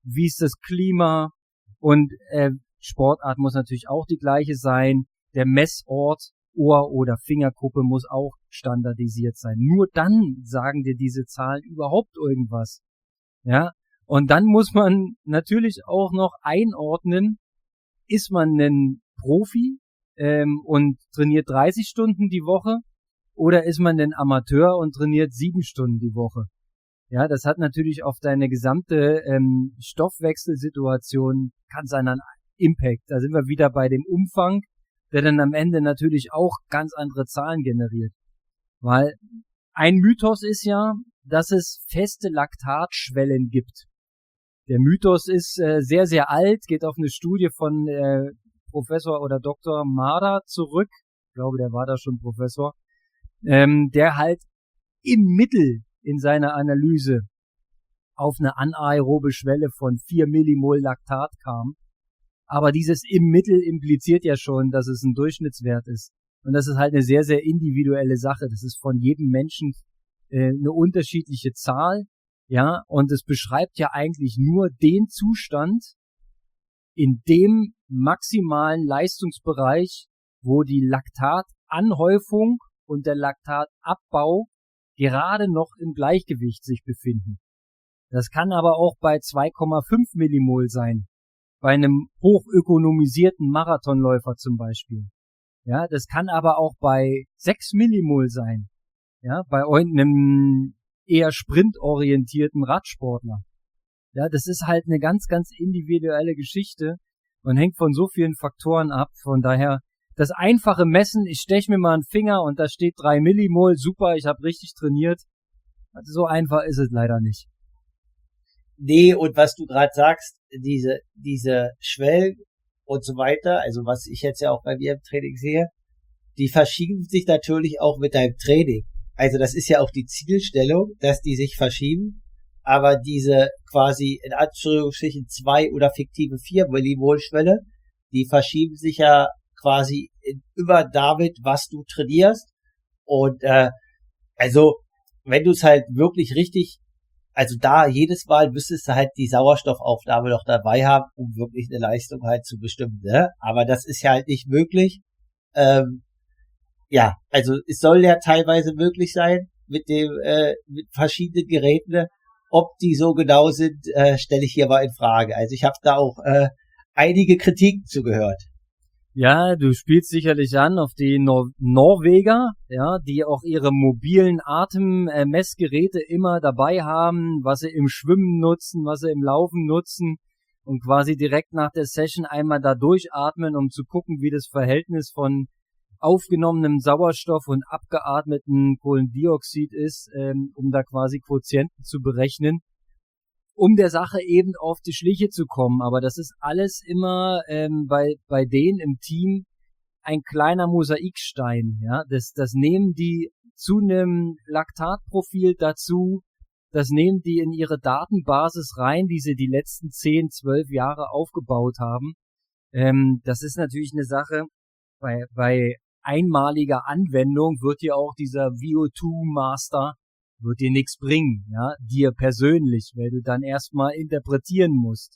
wie ist das Klima und Sportart muss natürlich auch die gleiche sein. Der Messort, Ohr- oder Fingerkuppe muss auch standardisiert sein. Nur dann sagen dir diese Zahlen überhaupt irgendwas. Ja, und dann muss man natürlich auch noch einordnen, ist man ein Profi und trainiert 30 Stunden die Woche oder ist man ein Amateur und trainiert 7 Stunden die Woche? Ja, das hat natürlich auf deine gesamte Stoffwechselsituation ganz einen Impact. Da sind wir wieder bei dem Umfang, der dann am Ende natürlich auch ganz andere Zahlen generiert. Weil ein Mythos ist ja, dass es feste Laktatschwellen gibt. Der Mythos ist sehr, sehr alt, geht auf eine Studie von Professor oder Dr. Marder zurück. Ich glaube, der war da schon Professor. Der halt im Mittel in seiner Analyse auf eine anaerobe Schwelle von 4 Millimol Laktat kam. Aber dieses im Mittel impliziert ja schon, dass es ein Durchschnittswert ist. Und das ist halt eine sehr, sehr individuelle Sache. Das ist von jedem Menschen eine unterschiedliche Zahl. Ja, und es beschreibt ja eigentlich nur den Zustand in dem maximalen Leistungsbereich, wo die Laktatanhäufung und der Laktatabbau gerade noch im Gleichgewicht sich befinden. Das kann aber auch bei 2,5 Millimol sein. Bei einem hochökonomisierten Marathonläufer zum Beispiel. Ja, das kann aber auch bei 6 Millimol sein. Ja, bei einem eher sprintorientierten Radsportler. Ja, das ist halt eine ganz, ganz individuelle Geschichte und hängt von so vielen Faktoren ab. Von daher, das einfache Messen, ich steche mir mal einen Finger und da steht 3 Millimol, super, ich habe richtig trainiert. Also so einfach ist es leider nicht. Nee, und was du gerade sagst, diese Schwellen und so weiter, also was ich jetzt ja auch bei mir im Training sehe, die verschieben sich natürlich auch mit deinem Training. Also das ist ja auch die Zielstellung, dass die sich verschieben, aber diese quasi in Anführungsstrichen 2 oder fiktive 4 Millimol Schwelle, die verschieben sich ja quasi über damit, was du trainierst. Und also wenn du es halt wirklich richtig, also da jedes Mal müsstest du halt die Sauerstoffaufnahme noch dabei haben, um wirklich eine Leistung halt zu bestimmen, ne? Aber das ist ja halt nicht möglich. Ja, also es soll ja teilweise möglich sein mit mit verschiedenen Geräten. Ob die so genau sind, stelle ich hier mal in Frage. Also ich habe da auch einige Kritiken zugehört. Ja, du spielst sicherlich an auf die Norweger, ja, die auch ihre mobilen Atemmessgeräte immer dabei haben, was sie im Schwimmen nutzen, was sie im Laufen nutzen und quasi direkt nach der Session einmal da durchatmen, um zu gucken, wie das Verhältnis von aufgenommenem Sauerstoff und abgeatmeten Kohlendioxid ist, um da quasi Quotienten zu berechnen, um der Sache eben auf die Schliche zu kommen. Aber das ist alles immer bei denen im Team ein kleiner Mosaikstein. Ja, das nehmen die zu einem Laktatprofil dazu, das nehmen die in ihre Datenbasis rein, die sie die letzten 10, 12 Jahre aufgebaut haben. Das ist natürlich eine Sache, bei einmaliger Anwendung wird dir auch dieser VO2 Master wird dir nichts bringen, ja, dir persönlich, weil du dann erstmal interpretieren musst.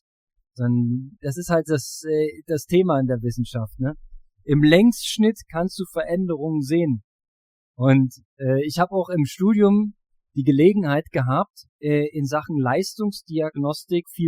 Das ist halt das Thema in der Wissenschaft, ne? Im Längsschnitt kannst du Veränderungen sehen. Und ich habe auch im Studium die Gelegenheit gehabt, in Sachen Leistungsdiagnostik viel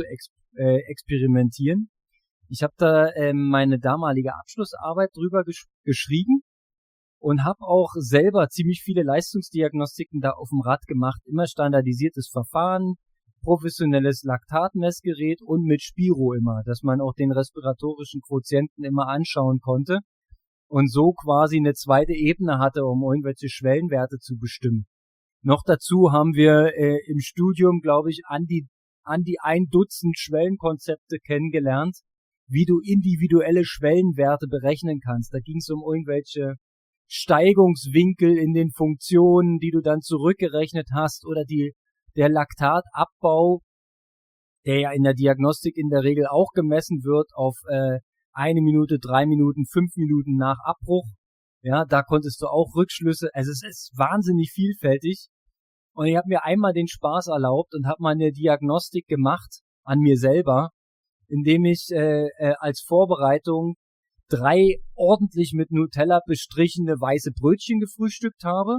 experimentieren. Ich habe da meine damalige Abschlussarbeit drüber geschrieben und habe auch selber ziemlich viele Leistungsdiagnostiken da auf dem Rad gemacht. Immer standardisiertes Verfahren, professionelles Laktatmessgerät und mit Spiro immer, dass man auch den respiratorischen Quotienten immer anschauen konnte und so quasi eine zweite Ebene hatte, um irgendwelche Schwellenwerte zu bestimmen. Noch dazu haben wir im Studium, glaube ich, an die 1 Dutzend Schwellenkonzepte kennengelernt, wie du individuelle Schwellenwerte berechnen kannst. Da ging es um irgendwelche Steigungswinkel in den Funktionen, die du dann zurückgerechnet hast, oder der Laktatabbau, der ja in der Diagnostik in der Regel auch gemessen wird auf 1 Minute, 3 Minuten, 5 Minuten nach Abbruch. Ja, da konntest du auch Rückschlüsse. Also es ist wahnsinnig vielfältig. Und ich habe mir einmal den Spaß erlaubt und habe mal eine Diagnostik gemacht an mir selber, indem ich als Vorbereitung 3 ordentlich mit Nutella bestrichene weiße Brötchen gefrühstückt habe.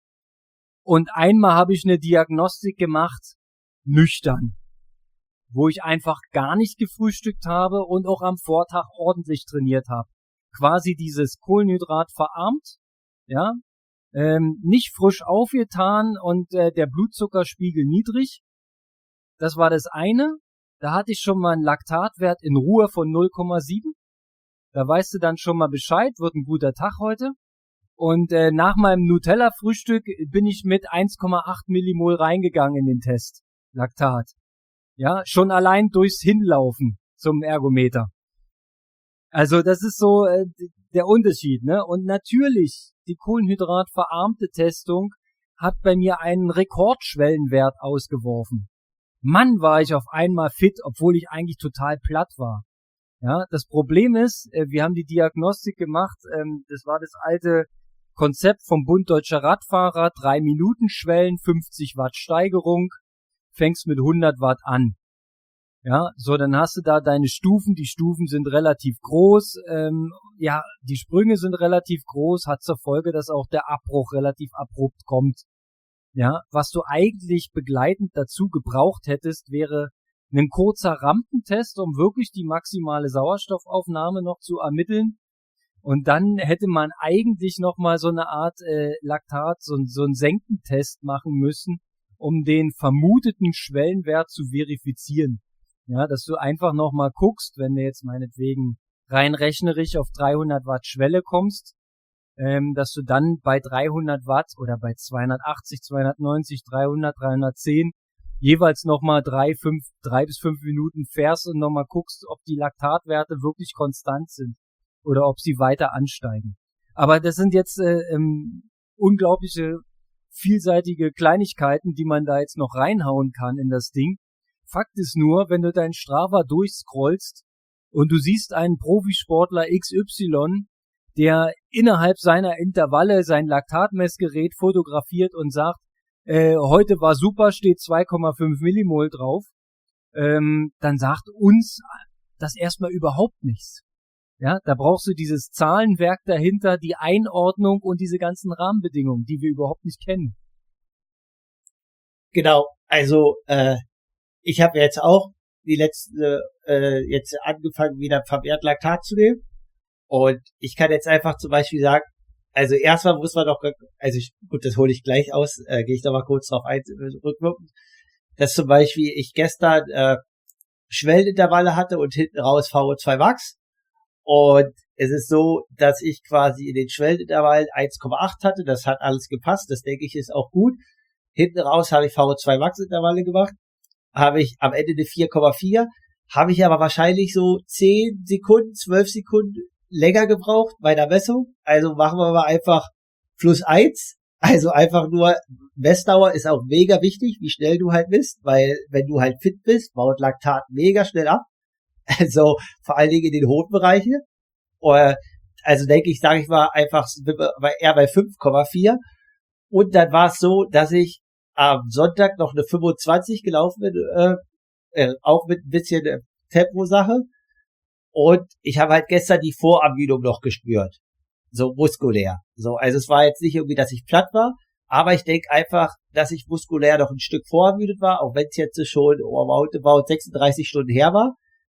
Und einmal habe ich eine Diagnostik gemacht, nüchtern, wo ich einfach gar nicht gefrühstückt habe und auch am Vortag ordentlich trainiert habe. Quasi dieses Kohlenhydrat verarmt, ja, nicht frisch aufgetan und der Blutzuckerspiegel niedrig. Das war das eine. Da hatte ich schon mal einen Laktatwert in Ruhe von 0,7. Da weißt du dann schon mal Bescheid, wird ein guter Tag heute. Und nach meinem Nutella-Frühstück bin ich mit 1,8 Millimol reingegangen in den Test. Laktat. Ja, schon allein durchs Hinlaufen zum Ergometer. Also das ist so der Unterschied, ne? Und natürlich, die kohlenhydratverarmte Testung hat bei mir einen Rekordschwellenwert ausgeworfen. Mann, war ich auf einmal fit, obwohl ich eigentlich total platt war. Ja, das Problem ist, wir haben die Diagnostik gemacht, das war das alte Konzept vom Bund Deutscher Radfahrer, 3 Minuten Schwellen, 50 Watt Steigerung, fängst mit 100 Watt an. Ja, so, dann hast du da deine Stufen, die Stufen sind relativ groß, ja, die Sprünge sind relativ groß, hat zur Folge, dass auch der Abbruch relativ abrupt kommt. Ja, was du eigentlich begleitend dazu gebraucht hättest, wäre ein kurzer Rampentest, um wirklich die maximale Sauerstoffaufnahme noch zu ermitteln. Und dann hätte man eigentlich noch mal so eine Art Laktat, so einen Senkentest machen müssen, um den vermuteten Schwellenwert zu verifizieren. Ja, dass du einfach noch mal guckst, wenn du jetzt meinetwegen rein rechnerisch auf 300 Watt Schwelle kommst, dass du dann bei 300 Watt oder bei 280, 290, 300, 310 jeweils nochmal 3 bis 5 Minuten fährst und nochmal guckst, ob die Laktatwerte wirklich konstant sind oder ob sie weiter ansteigen. Aber das sind jetzt unglaubliche, vielseitige Kleinigkeiten, die man da jetzt noch reinhauen kann in das Ding. Fakt ist nur, wenn du deinen Strava durchscrollst und du siehst einen Profisportler XY, der innerhalb seiner Intervalle sein Laktatmessgerät fotografiert und sagt, heute war super, steht 2,5 Millimol drauf, dann sagt uns das erstmal überhaupt nichts. Ja, da brauchst du dieses Zahlenwerk dahinter, die Einordnung und diese ganzen Rahmenbedingungen, die wir überhaupt nicht kennen. Genau, also ich habe jetzt auch die letzte jetzt angefangen, wieder vermehrt Laktat zu nehmen. Und ich kann jetzt einfach zum Beispiel sagen, also erstmal muss man doch, gut, das hole ich gleich aus, gehe ich noch mal kurz drauf ein, rückwirkend, dass zum Beispiel ich gestern Schwellenintervalle hatte und hinten raus VO2 Max. Und es ist so, dass ich quasi in den Schwellenintervallen 1,8 hatte, das hat alles gepasst, das denke ich ist auch gut. Hinten raus habe ich VO2 Max Intervalle gemacht, habe ich am Ende eine 4,4, habe ich aber wahrscheinlich so 10 Sekunden, 12 Sekunden länger gebraucht bei der Messung. Also machen wir mal einfach +1. Also einfach nur, Messdauer ist auch mega wichtig, wie schnell du halt misst, weil wenn du halt fit bist, baut Laktat mega schnell ab. Also vor allen Dingen in den Hodenbereichen. Also denke ich, sage ich mal, einfach eher bei 5,4. Und dann war es so, dass ich am Sonntag noch eine 25 gelaufen bin, auch mit ein bisschen Tempo-Sache. Und ich habe halt gestern die Vorermüdung noch gespürt. So muskulär. So, also es war jetzt nicht irgendwie, dass ich platt war, aber ich denke einfach, dass ich muskulär noch ein Stück vorermüdet war, auch wenn es jetzt schon about 36 Stunden her war.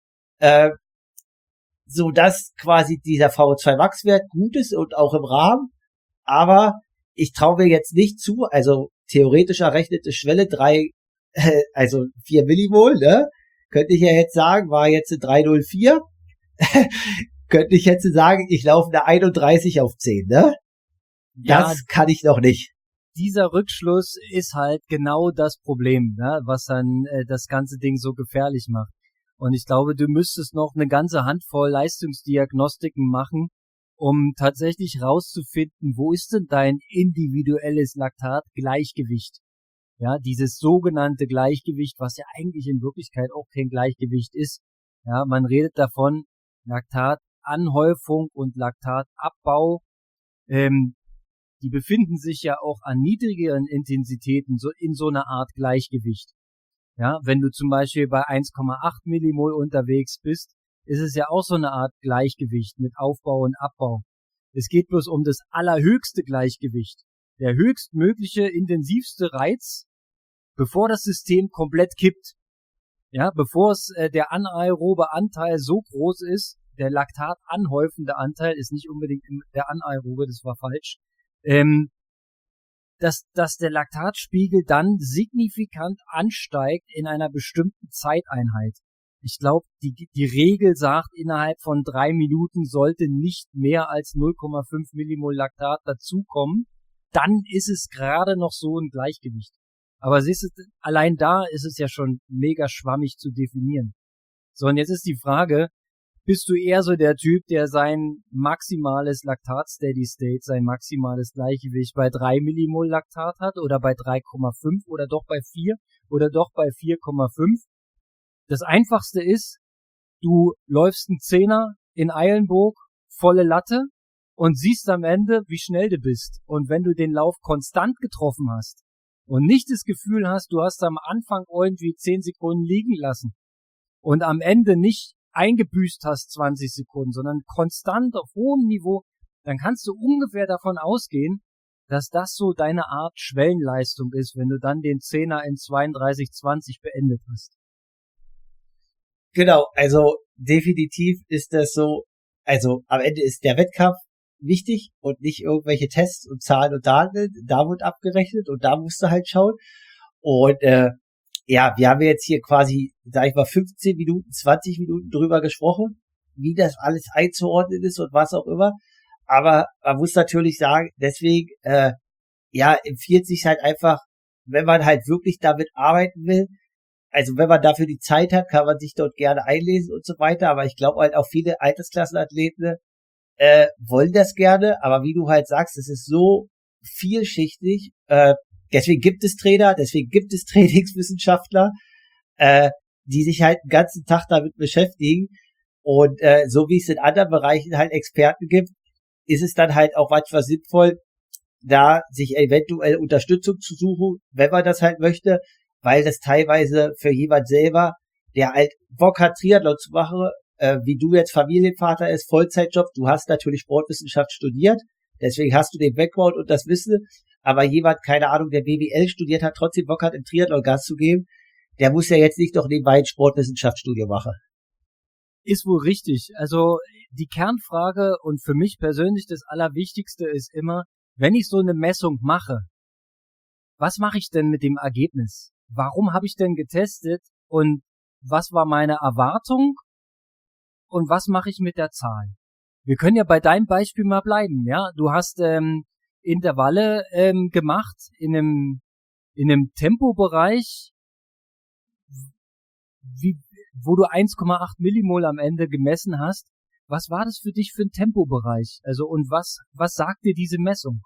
So dass quasi dieser VO2 Max Wert gut ist und auch im Rahmen. Aber ich traue mir jetzt nicht zu, also theoretisch errechnete Schwelle 4 Millimol, ne? Könnte ich ja jetzt sagen, war jetzt 3,04. Könnte ich jetzt sagen, ich laufe eine 31 auf 10, ne? Das ja, kann ich noch nicht. Dieser Rückschluss ist halt genau das Problem, ne? Was dann das ganze Ding so gefährlich macht. Und ich glaube, du müsstest noch eine ganze Handvoll Leistungsdiagnostiken machen, um tatsächlich rauszufinden, wo ist denn dein individuelles Laktatgleichgewicht? Ja, dieses sogenannte Gleichgewicht, was ja eigentlich in Wirklichkeit auch kein Gleichgewicht ist. Ja, man redet davon, Laktatanhäufung und Laktatabbau, die befinden sich ja auch an niedrigeren Intensitäten so in so einer Art Gleichgewicht. Ja, wenn du zum Beispiel bei 1,8 Millimol unterwegs bist, ist es ja auch so eine Art Gleichgewicht mit Aufbau und Abbau. Es geht bloß um das allerhöchste Gleichgewicht. Der höchstmögliche, intensivste Reiz, bevor das System komplett kippt. Ja, bevor es der anaerobe Anteil so groß ist, der Laktat anhäufende Anteil ist nicht unbedingt der anaerobe, das war falsch, dass der Laktatspiegel dann signifikant ansteigt in einer bestimmten Zeiteinheit. Ich glaube, die Regel sagt, innerhalb von 3 Minuten sollte nicht mehr als 0,5 Millimol Laktat dazukommen. Dann ist es gerade noch so ein Gleichgewicht. Aber siehst du, allein da ist es ja schon mega schwammig zu definieren. So, und jetzt ist die Frage, bist du eher so der Typ, der sein maximales Laktat-Steady-State, sein maximales Gleichgewicht bei 3 Millimol Laktat hat oder bei 3,5 oder doch bei 4 oder doch bei 4,5? Das Einfachste ist, du läufst einen Zehner in Eilenburg, volle Latte und siehst am Ende, wie schnell du bist. Und wenn du den Lauf konstant getroffen hast und nicht das Gefühl hast, du hast am Anfang irgendwie 10 Sekunden liegen lassen und am Ende nicht eingebüßt hast 20 Sekunden, sondern konstant auf hohem Niveau, dann kannst du ungefähr davon ausgehen, dass das so deine Art Schwellenleistung ist, wenn du dann den Zehner in 32,20 beendet hast. Genau, also definitiv ist das so, also am Ende ist der Wettkampf wichtig und nicht irgendwelche Tests und Zahlen und Daten, da wird abgerechnet und da musst du halt schauen. Und ja, wir haben jetzt hier quasi, sag ich mal, 15 Minuten, 20 Minuten drüber gesprochen, wie das alles einzuordnen ist und was auch immer. Aber man muss natürlich sagen, deswegen, ja, empfiehlt sich halt einfach, wenn man halt wirklich damit arbeiten will, also wenn man dafür die Zeit hat, kann man sich dort gerne einlesen und so weiter. Aber ich glaube halt auch viele Altersklassenathleten wollen das gerne. Aber wie du halt sagst, es ist so vielschichtig. Deswegen gibt es Trainer, deswegen gibt es Trainingswissenschaftler, die sich halt den ganzen Tag damit beschäftigen. Und so wie es in anderen Bereichen halt Experten gibt, ist es dann halt auch manchmal sinnvoll, da sich eventuell Unterstützung zu suchen, wenn man das halt möchte, weil das teilweise für jemand selber, der halt Bock hat, Triathlon zu machen, wie du jetzt Familienvater ist, Vollzeitjob, du hast natürlich Sportwissenschaft studiert, deswegen hast du den Background und das Wissen, aber jemand, keine Ahnung, der BWL studiert hat, trotzdem Bock hat, im Triathlon Gas zu geben, der muss ja jetzt nicht noch nebenbei ein Sportwissenschaftsstudium machen. Ist wohl richtig. Also die Kernfrage und für mich persönlich das Allerwichtigste ist immer, wenn ich so eine Messung mache, was mache ich denn mit dem Ergebnis? Warum habe ich denn getestet und was war meine Erwartung und was mache ich mit der Zahl? Wir können ja bei deinem Beispiel mal bleiben, ja? Du hast Intervalle gemacht in einem Tempobereich, wo du 1,8 Millimol am Ende gemessen hast. Was war das für dich für ein Tempobereich? Also und was sagt dir diese Messung?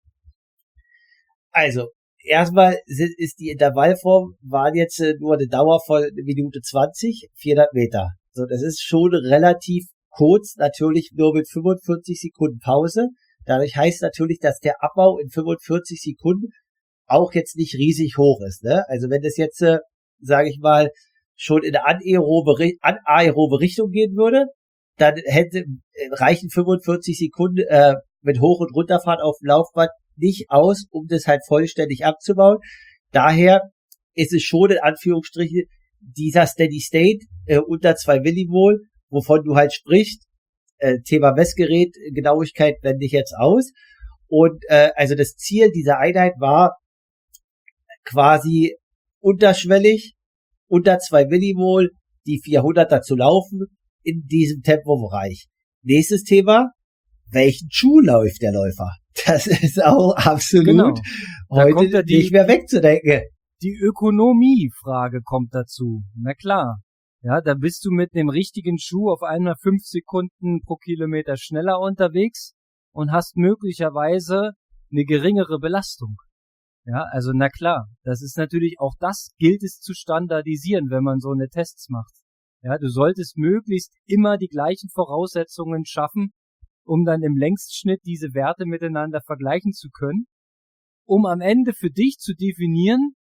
Also erstmal ist die Intervallform, waren jetzt nur eine Dauer von 1 Minute 20, 400 Meter. So, das ist schon relativ kurz, natürlich nur mit 45 Sekunden Pause. Dadurch heißt natürlich, dass der Abbau in 45 Sekunden auch jetzt nicht riesig hoch ist. Ne? Also wenn das jetzt, sage ich mal, schon in eine anaerobe Richtung gehen würde, dann reichen 45 Sekunden mit Hoch- und Runterfahren auf dem Laufband nicht aus, um das halt vollständig abzubauen. Daher ist es schon in Anführungsstrichen dieser Steady State unter 2 Millimol, wovon du halt sprichst. Thema Messgerät, Genauigkeit blende ich jetzt aus. Und also das Ziel dieser Einheit war quasi unterschwellig unter 2 Millimol die 400er zu laufen in diesem Tempobereich. Nächstes Thema, welchen Schuh läuft der Läufer? Das ist auch absolut heute nicht mehr wegzudenken. Die Ökonomie-Frage kommt dazu. Na klar. Ja, da bist du mit dem richtigen Schuh auf einmal 5 Sekunden pro Kilometer schneller unterwegs und hast möglicherweise eine geringere Belastung. Ja, also na klar, das ist natürlich auch das gilt es zu standardisieren, wenn man so eine Tests macht. Ja, du solltest möglichst immer die gleichen Voraussetzungen schaffen, um dann im Längsschnitt diese Werte miteinander vergleichen zu können, um am Ende für dich zu definieren,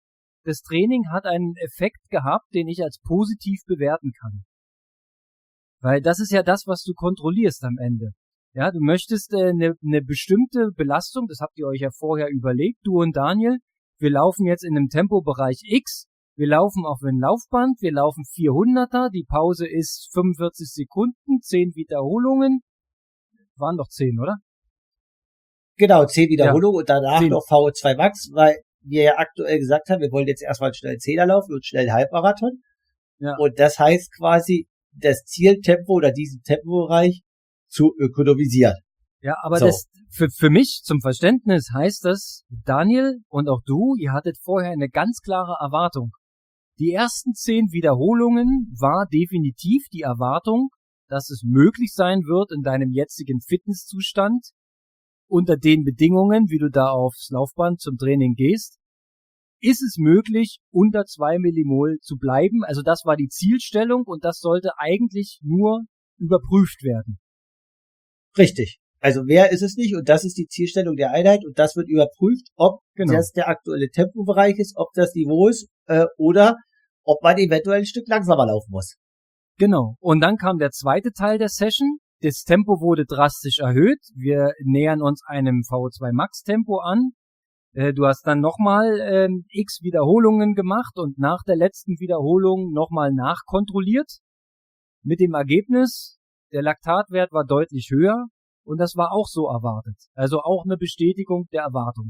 das Training hat einen Effekt gehabt, den ich als positiv bewerten kann. Weil das ist ja das, was du kontrollierst am Ende. Ja, du möchtest eine bestimmte Belastung, das habt ihr euch ja vorher überlegt, du und Daniel, wir laufen jetzt in einem Tempobereich X, wir laufen auf ein Laufband, wir laufen 400er, die Pause ist 45 Sekunden, 10 Wiederholungen, waren doch 10, oder? Genau, 10 Wiederholungen Ja, und danach 10. noch VO2 Max, weil wir ja aktuell gesagt haben, wir wollen jetzt erstmal schnell 10er laufen und schnell Halbmarathon. Ja. Und das heißt quasi, das Zieltempo oder diesen Tempobereich zu ökonomisieren. Ja, aber So. das für mich zum Verständnis heißt das, Daniel und auch du, ihr hattet vorher eine ganz klare Erwartung. Die ersten 10 Wiederholungen war definitiv die Erwartung, dass es möglich sein wird in deinem jetzigen Fitnesszustand, unter den Bedingungen, wie du da aufs Laufband zum Training gehst, ist es möglich, unter 2 Millimol zu bleiben. Also das war die Zielstellung und das sollte eigentlich nur überprüft werden. Richtig. Also mehr ist es nicht und das ist die Zielstellung der Einheit und das wird überprüft, ob das der aktuelle Tempobereich ist, ob das Niveau ist oder ob man eventuell ein Stück langsamer laufen muss. Genau. Und dann kam der zweite Teil der Session. Das Tempo wurde drastisch erhöht. Wir nähern uns einem VO2 Max Tempo an. Du hast dann nochmal x Wiederholungen gemacht und nach der letzten Wiederholung nochmal nachkontrolliert. Mit dem Ergebnis, der Laktatwert war deutlich höher und das war auch so erwartet. Also auch eine Bestätigung der Erwartung.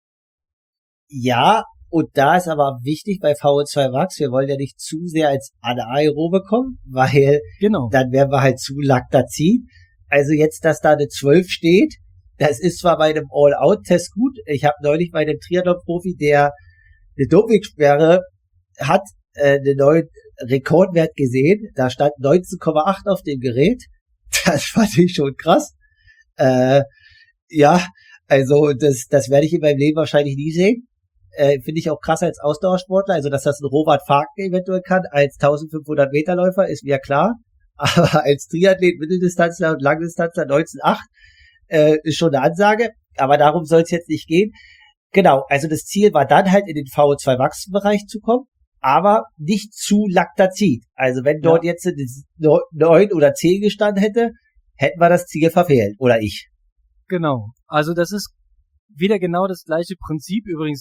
Ja, und da ist aber wichtig bei VO2 Max, wir wollen ja nicht zu sehr als Anaerobe kommen, weil dann wären wir halt zu Lactazid. Also jetzt, dass da eine 12 steht, das ist zwar bei einem All-Out-Test gut. Ich habe neulich bei einem Triathlon-Profi, der eine Dopingsperre hat, einen neuen Rekordwert gesehen. Da stand 19,8 auf dem Gerät. Das fand ich schon krass. Ja, also das werde ich in meinem Leben wahrscheinlich nie sehen. Finde ich auch krass als Ausdauersportler. Also, dass das ein Robert Farken eventuell kann, als 1500 Meter Läufer, ist mir klar. Aber als Triathlet, Mitteldistanzler und Langdistanzler 19,8 ist schon eine Ansage. Aber darum soll es jetzt nicht gehen. Genau, also das Ziel war dann halt in den VO2 Max Bereich zu kommen, aber nicht zu Lactazid. Also wenn dort jetzt 9 oder 10 gestanden hätte, hätten wir das Ziel verfehlt. Oder ich. Genau. Also das ist wieder genau das gleiche Prinzip. Übrigens,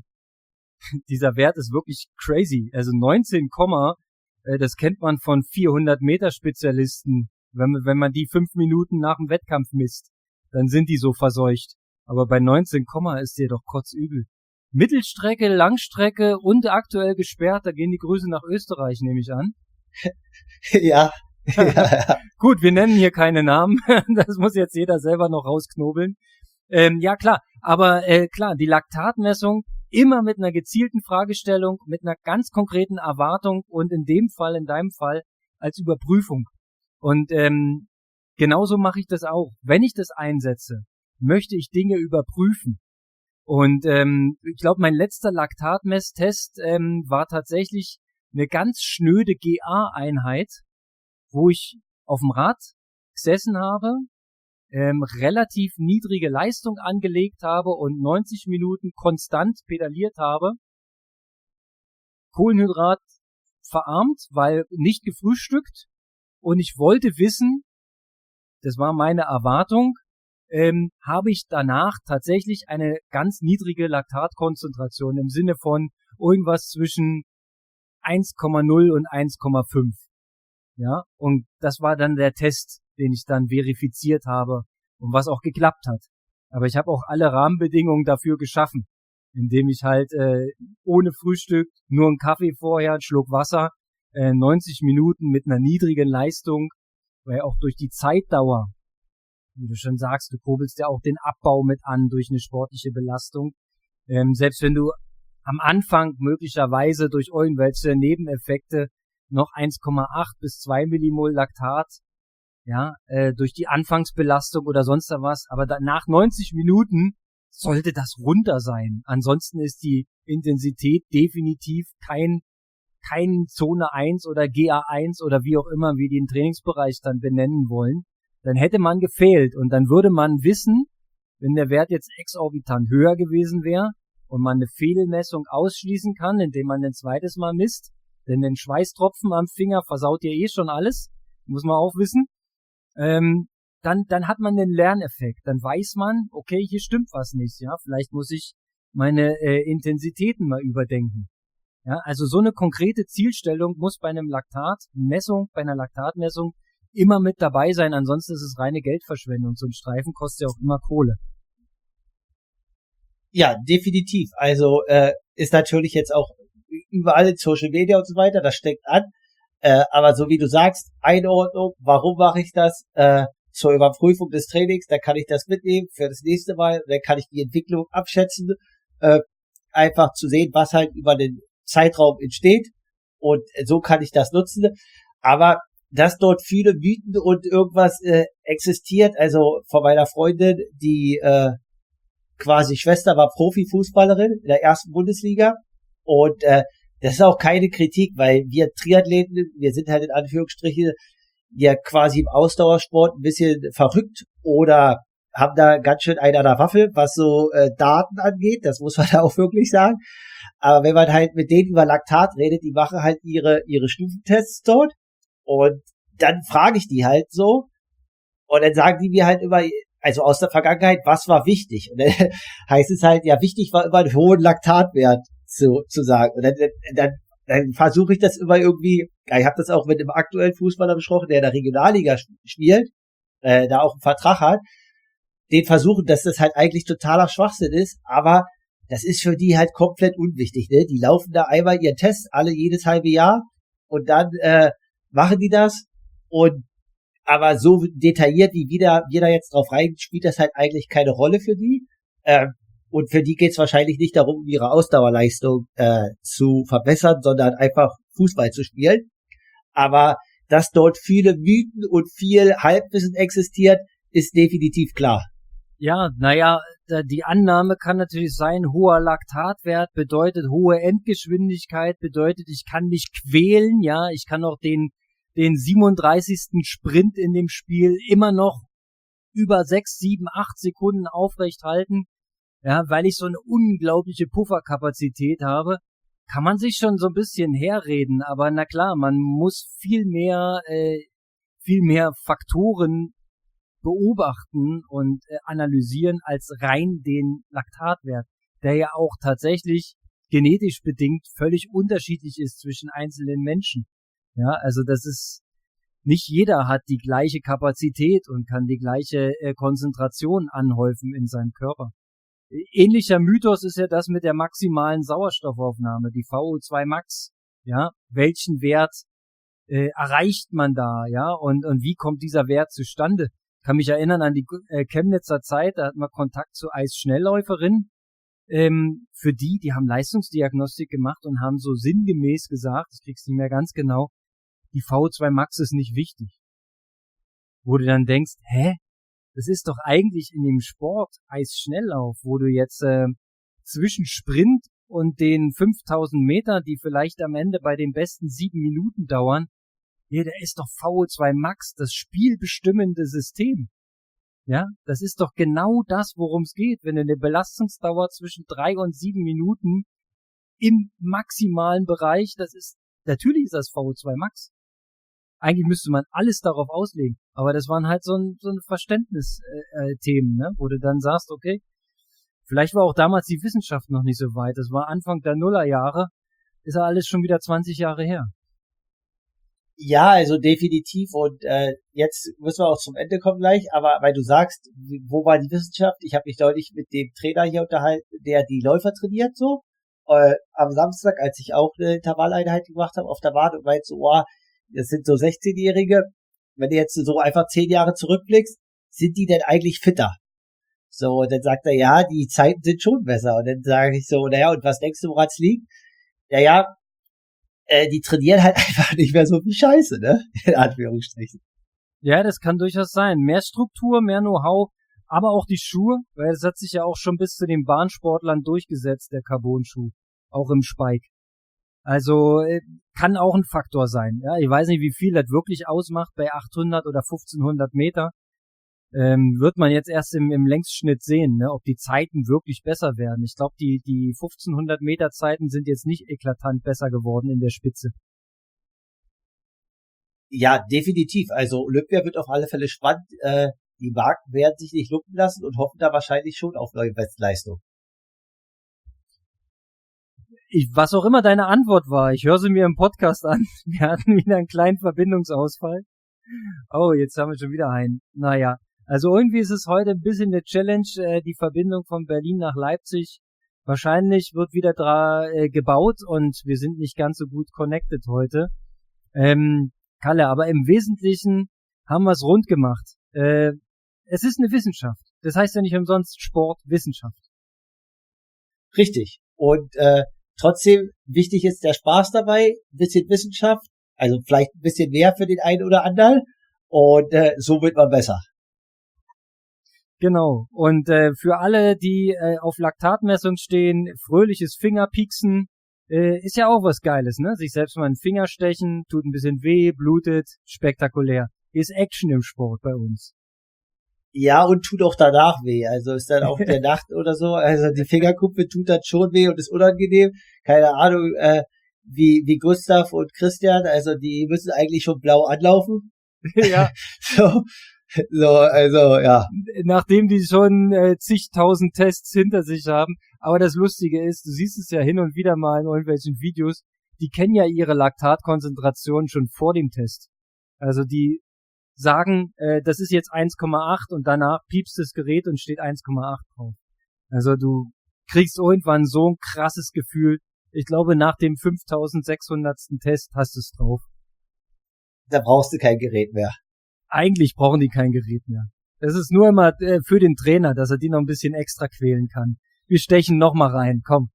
dieser Wert ist wirklich crazy. Also 19, das kennt man von 400 Meter Spezialisten. Wenn man die 5 Minuten nach dem Wettkampf misst, dann sind die so verseucht. Aber bei 19, ist dir doch kotzübel. Mittelstrecke, Langstrecke und aktuell gesperrt, da gehen die Grüße nach Österreich, nehme ich an. Ja. Gut, wir nennen hier keine Namen. Das muss jetzt jeder selber noch rausknobeln. Ja, klar. Aber klar, die Laktatmessung immer mit einer gezielten Fragestellung, mit einer ganz konkreten Erwartung und in deinem Fall, als Überprüfung. Und genauso mache ich das auch. Wenn ich das einsetze, möchte ich Dinge überprüfen. Und ich glaube, mein letzter Laktatmesstest war tatsächlich eine ganz schnöde GA-Einheit, wo ich auf dem Rad gesessen habe, relativ niedrige Leistung angelegt habe und 90 Minuten konstant pedaliert habe. Kohlenhydrat verarmt, weil nicht gefrühstückt. Und ich wollte wissen, das war meine Erwartung, habe ich danach tatsächlich eine ganz niedrige Laktatkonzentration im Sinne von irgendwas zwischen 1,0 und 1,5. Ja, und das war dann der Test, den ich dann verifiziert habe und was auch geklappt hat. Aber ich habe auch alle Rahmenbedingungen dafür geschaffen, indem ich halt ohne Frühstück, nur einen Kaffee vorher, einen Schluck Wasser, 90 Minuten mit einer niedrigen Leistung, weil auch durch die Zeitdauer, wie du schon sagst, du kurbelst ja auch den Abbau mit an durch eine sportliche Belastung. Selbst wenn du am Anfang möglicherweise durch irgendwelche Nebeneffekte noch 1,8 bis 2 Millimol Laktat, ja, durch die Anfangsbelastung oder sonst was, aber nach 90 Minuten sollte das runter sein. Ansonsten ist die Intensität definitiv kein Zone 1 oder GA1 oder wie auch immer wir den Trainingsbereich dann benennen wollen. Dann hätte man gefehlt und dann würde man wissen, wenn der Wert jetzt exorbitant höher gewesen wäre und man eine Fehlmessung ausschließen kann, indem man ein zweites Mal misst, denn ein Schweißtropfen am Finger versaut dir eh schon alles, muss man auch wissen, dann hat man den Lerneffekt, dann weiß man, okay, hier stimmt was nicht, ja, vielleicht muss ich meine Intensitäten mal überdenken. Ja, also so eine konkrete Zielstellung muss bei einer Laktatmessung immer mit dabei sein, ansonsten ist es reine Geldverschwendung. So ein Streifen kostet ja auch immer Kohle. Ja, definitiv. Also ist natürlich jetzt auch überall in Social Media und so weiter, das steckt an. Aber so wie du sagst, Einordnung, warum mache ich das? Zur Überprüfung des Trainings, dann kann ich das mitnehmen für das nächste Mal, dann kann ich die Entwicklung abschätzen, einfach zu sehen, was halt über den Zeitraum entsteht, und so kann ich das nutzen. Aber dass dort viele Mythen und irgendwas existiert, also von meiner Freundin, die quasi Schwester war Profifußballerin in der ersten Bundesliga, und das ist auch keine Kritik, weil wir Triathleten, wir sind halt in Anführungsstrichen ja quasi im Ausdauersport ein bisschen verrückt oder haben da ganz schön einen an der Waffel, was so Daten angeht, das muss man da auch wirklich sagen. Aber wenn man halt mit denen über Laktat redet, die machen halt ihre Stufentests dort, und dann frage ich die halt so, und dann sagen die mir halt immer, also aus der Vergangenheit, was war wichtig? Und dann heißt es halt, ja, wichtig war immer einen hohen Laktatwert zu sagen. Und dann versuche ich das immer irgendwie, ja, ich habe das auch mit dem aktuellen Fußballer besprochen, der in der Regionalliga spielt, da auch einen Vertrag hat, den versuchen, dass das halt eigentlich totaler Schwachsinn ist, aber das ist für die halt komplett unwichtig, ne? Die laufen da einmal ihren Test alle jedes halbe Jahr und dann machen die das, und aber so detailliert, wie wir da jetzt drauf rein, spielt das halt eigentlich keine Rolle für die. Und für die geht's wahrscheinlich nicht darum, ihre Ausdauerleistung zu verbessern, sondern einfach Fußball zu spielen. Aber dass dort viele Mythen und viel Halbwissen existiert, ist definitiv klar. Ja, naja, die Annahme kann natürlich sein, hoher Laktatwert bedeutet hohe Endgeschwindigkeit, bedeutet, ich kann mich quälen, ja, ich kann auch den 37. Sprint in dem Spiel immer noch über 6, 7, 8 Sekunden aufrecht halten, ja, weil ich so eine unglaubliche Pufferkapazität habe. Kann man sich schon so ein bisschen herreden, aber na klar, man muss viel mehr Faktoren beobachten und analysieren als rein den Laktatwert, der ja auch tatsächlich genetisch bedingt völlig unterschiedlich ist zwischen einzelnen Menschen. Ja, also das ist, nicht jeder hat die gleiche Kapazität und kann die gleiche Konzentration anhäufen in seinem Körper. Ähnlicher Mythos ist ja das mit der maximalen Sauerstoffaufnahme, die VO2 Max. Ja, welchen Wert erreicht man da, ja, und wie kommt dieser Wert zustande? Ich kann mich erinnern an die Chemnitzer Zeit, da hatten wir Kontakt zu Eisschnellläuferinnen, für die haben Leistungsdiagnostik gemacht und haben so sinngemäß gesagt, ich krieg's nicht mehr ganz genau, die VO2 Max ist nicht wichtig. Wo du dann denkst, das ist doch eigentlich in dem Sport Eisschnelllauf, wo du jetzt zwischen Sprint und den 5000 Meter, die vielleicht am Ende bei den besten 7 Minuten dauern, ja, da ist doch VO2 Max das spielbestimmende System. Ja, das ist doch genau das, worum es geht. Wenn du eine Belastungsdauer zwischen 3 und 7 Minuten im maximalen Bereich, natürlich ist das VO2 Max. Eigentlich müsste man alles darauf auslegen. Aber das waren halt so ein Verständnisthemen, ne? Wo du dann sagst, okay, vielleicht war auch damals die Wissenschaft noch nicht so weit. Das war Anfang der Nullerjahre. Ist ja alles schon wieder 20 Jahre her. Ja, also definitiv. Und jetzt müssen wir auch zum Ende kommen gleich. Aber weil du sagst, wo war die Wissenschaft? Ich habe mich deutlich mit dem Trainer hier unterhalten, der die Läufer trainiert so. Am Samstag, als ich auch eine Intervalleinheit gemacht habe auf der Bahn, und meinte so, das sind so 16-Jährige. Wenn du jetzt so einfach 10 Jahre zurückblickst, sind die denn eigentlich fitter? So, und dann sagt er, ja, die Zeiten sind schon besser. Und dann sage ich so, naja, und was denkst du, woran es liegt? Ja, die trainieren halt einfach nicht mehr so viel Scheiße, ne? In Anführungsstrichen. Ja, das kann durchaus sein. Mehr Struktur, mehr Know-how, aber auch die Schuhe, weil das hat sich ja auch schon bis zu den Bahnsportlern durchgesetzt, der Carbon-Schuh. Auch im Spike. Also, kann auch ein Faktor sein. Ja, ich weiß nicht, wie viel das wirklich ausmacht bei 800 oder 1500 Meter. wird man jetzt erst im Längsschnitt sehen, ne, ob die Zeiten wirklich besser werden. Ich glaube, die 1500 Meter Zeiten sind jetzt nicht eklatant besser geworden in der Spitze. Ja, definitiv. Also Olympia wird auf alle Fälle spannend. Die Marken werden sich nicht lumpen lassen und hoffen da wahrscheinlich schon auf neue Bestleistung. Was auch immer deine Antwort war, ich höre sie mir im Podcast an. Wir hatten wieder einen kleinen Verbindungsausfall. Oh, jetzt haben wir schon wieder einen. Naja, also irgendwie ist es heute ein bisschen eine Challenge, die Verbindung von Berlin nach Leipzig. Wahrscheinlich wird wieder gebaut und wir sind nicht ganz so gut connected heute. Kalle, aber im Wesentlichen haben wir es rund gemacht. Es ist eine Wissenschaft. Das heißt ja nicht umsonst Sport, Wissenschaft. Richtig. Und trotzdem wichtig ist der Spaß dabei, ein bisschen Wissenschaft, also vielleicht ein bisschen mehr für den einen oder anderen. Und so wird man besser. Genau. Und für alle, die auf Laktatmessung stehen, fröhliches Fingerpieksen, ist ja auch was Geiles, ne? Sich selbst mal einen Finger stechen, tut ein bisschen weh, blutet, spektakulär. Ist Action im Sport bei uns. Ja, und tut auch danach weh. Also ist dann auch in der Nacht oder so. Also die Fingerkuppe tut dann schon weh und ist unangenehm. Keine Ahnung, wie Gustav und Christian. Also die müssen eigentlich schon blau anlaufen. Ja. Also, ja. Nachdem die schon zigtausend Tests hinter sich haben. Aber das Lustige ist, du siehst es ja hin und wieder mal in irgendwelchen Videos, die kennen ja ihre Laktatkonzentration schon vor dem Test. Also die sagen, das ist jetzt 1,8 und danach piepst das Gerät und steht 1,8 drauf. Also du kriegst irgendwann so ein krasses Gefühl. Ich glaube, nach dem 5600. Test hast du es drauf. Da brauchst du kein Gerät mehr. Eigentlich brauchen die kein Gerät mehr. Das ist nur immer für den Trainer, dass er die noch ein bisschen extra quälen kann. Wir stechen noch mal rein, komm.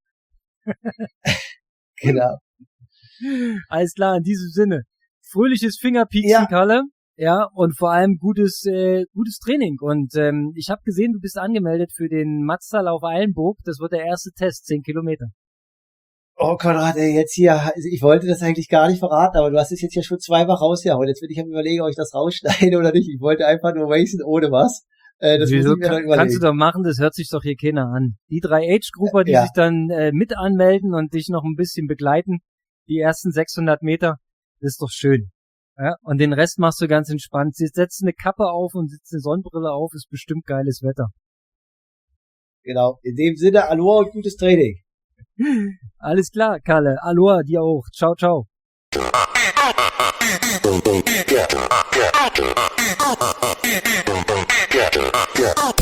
Genau. Alles klar, in diesem Sinne. Fröhliches Fingerpieksen, Ja. Kalle. Ja, und vor allem gutes Training. Und ich habe gesehen, du bist angemeldet für den Mazda-Lauf Eilenburg. Das wird der erste Test, 10 Kilometer. Oh Konrad, ey, jetzt hier, also ich wollte das eigentlich gar nicht verraten, aber du hast es jetzt ja schon zweimal rausgehauen. Jetzt bin ich am Überlegen, ob ich das rausschneide oder nicht. Ich wollte einfach nur racen ohne was. Das Wieso, muss ich mir dann überlegen. kannst du doch machen, das hört sich doch hier keiner an. Die 3 Age-Grupper, die Ja. sich dann mit anmelden und dich noch ein bisschen begleiten, die ersten 600 Meter, das ist doch schön. Ja, und den Rest machst du ganz entspannt. Setzt eine Kappe auf und setzt eine Sonnenbrille auf, ist bestimmt geiles Wetter. Genau. In dem Sinne, Aloha und gutes Training. Alles klar, Kalle. Aloha, dir auch. Ciao, ciao. Yeah.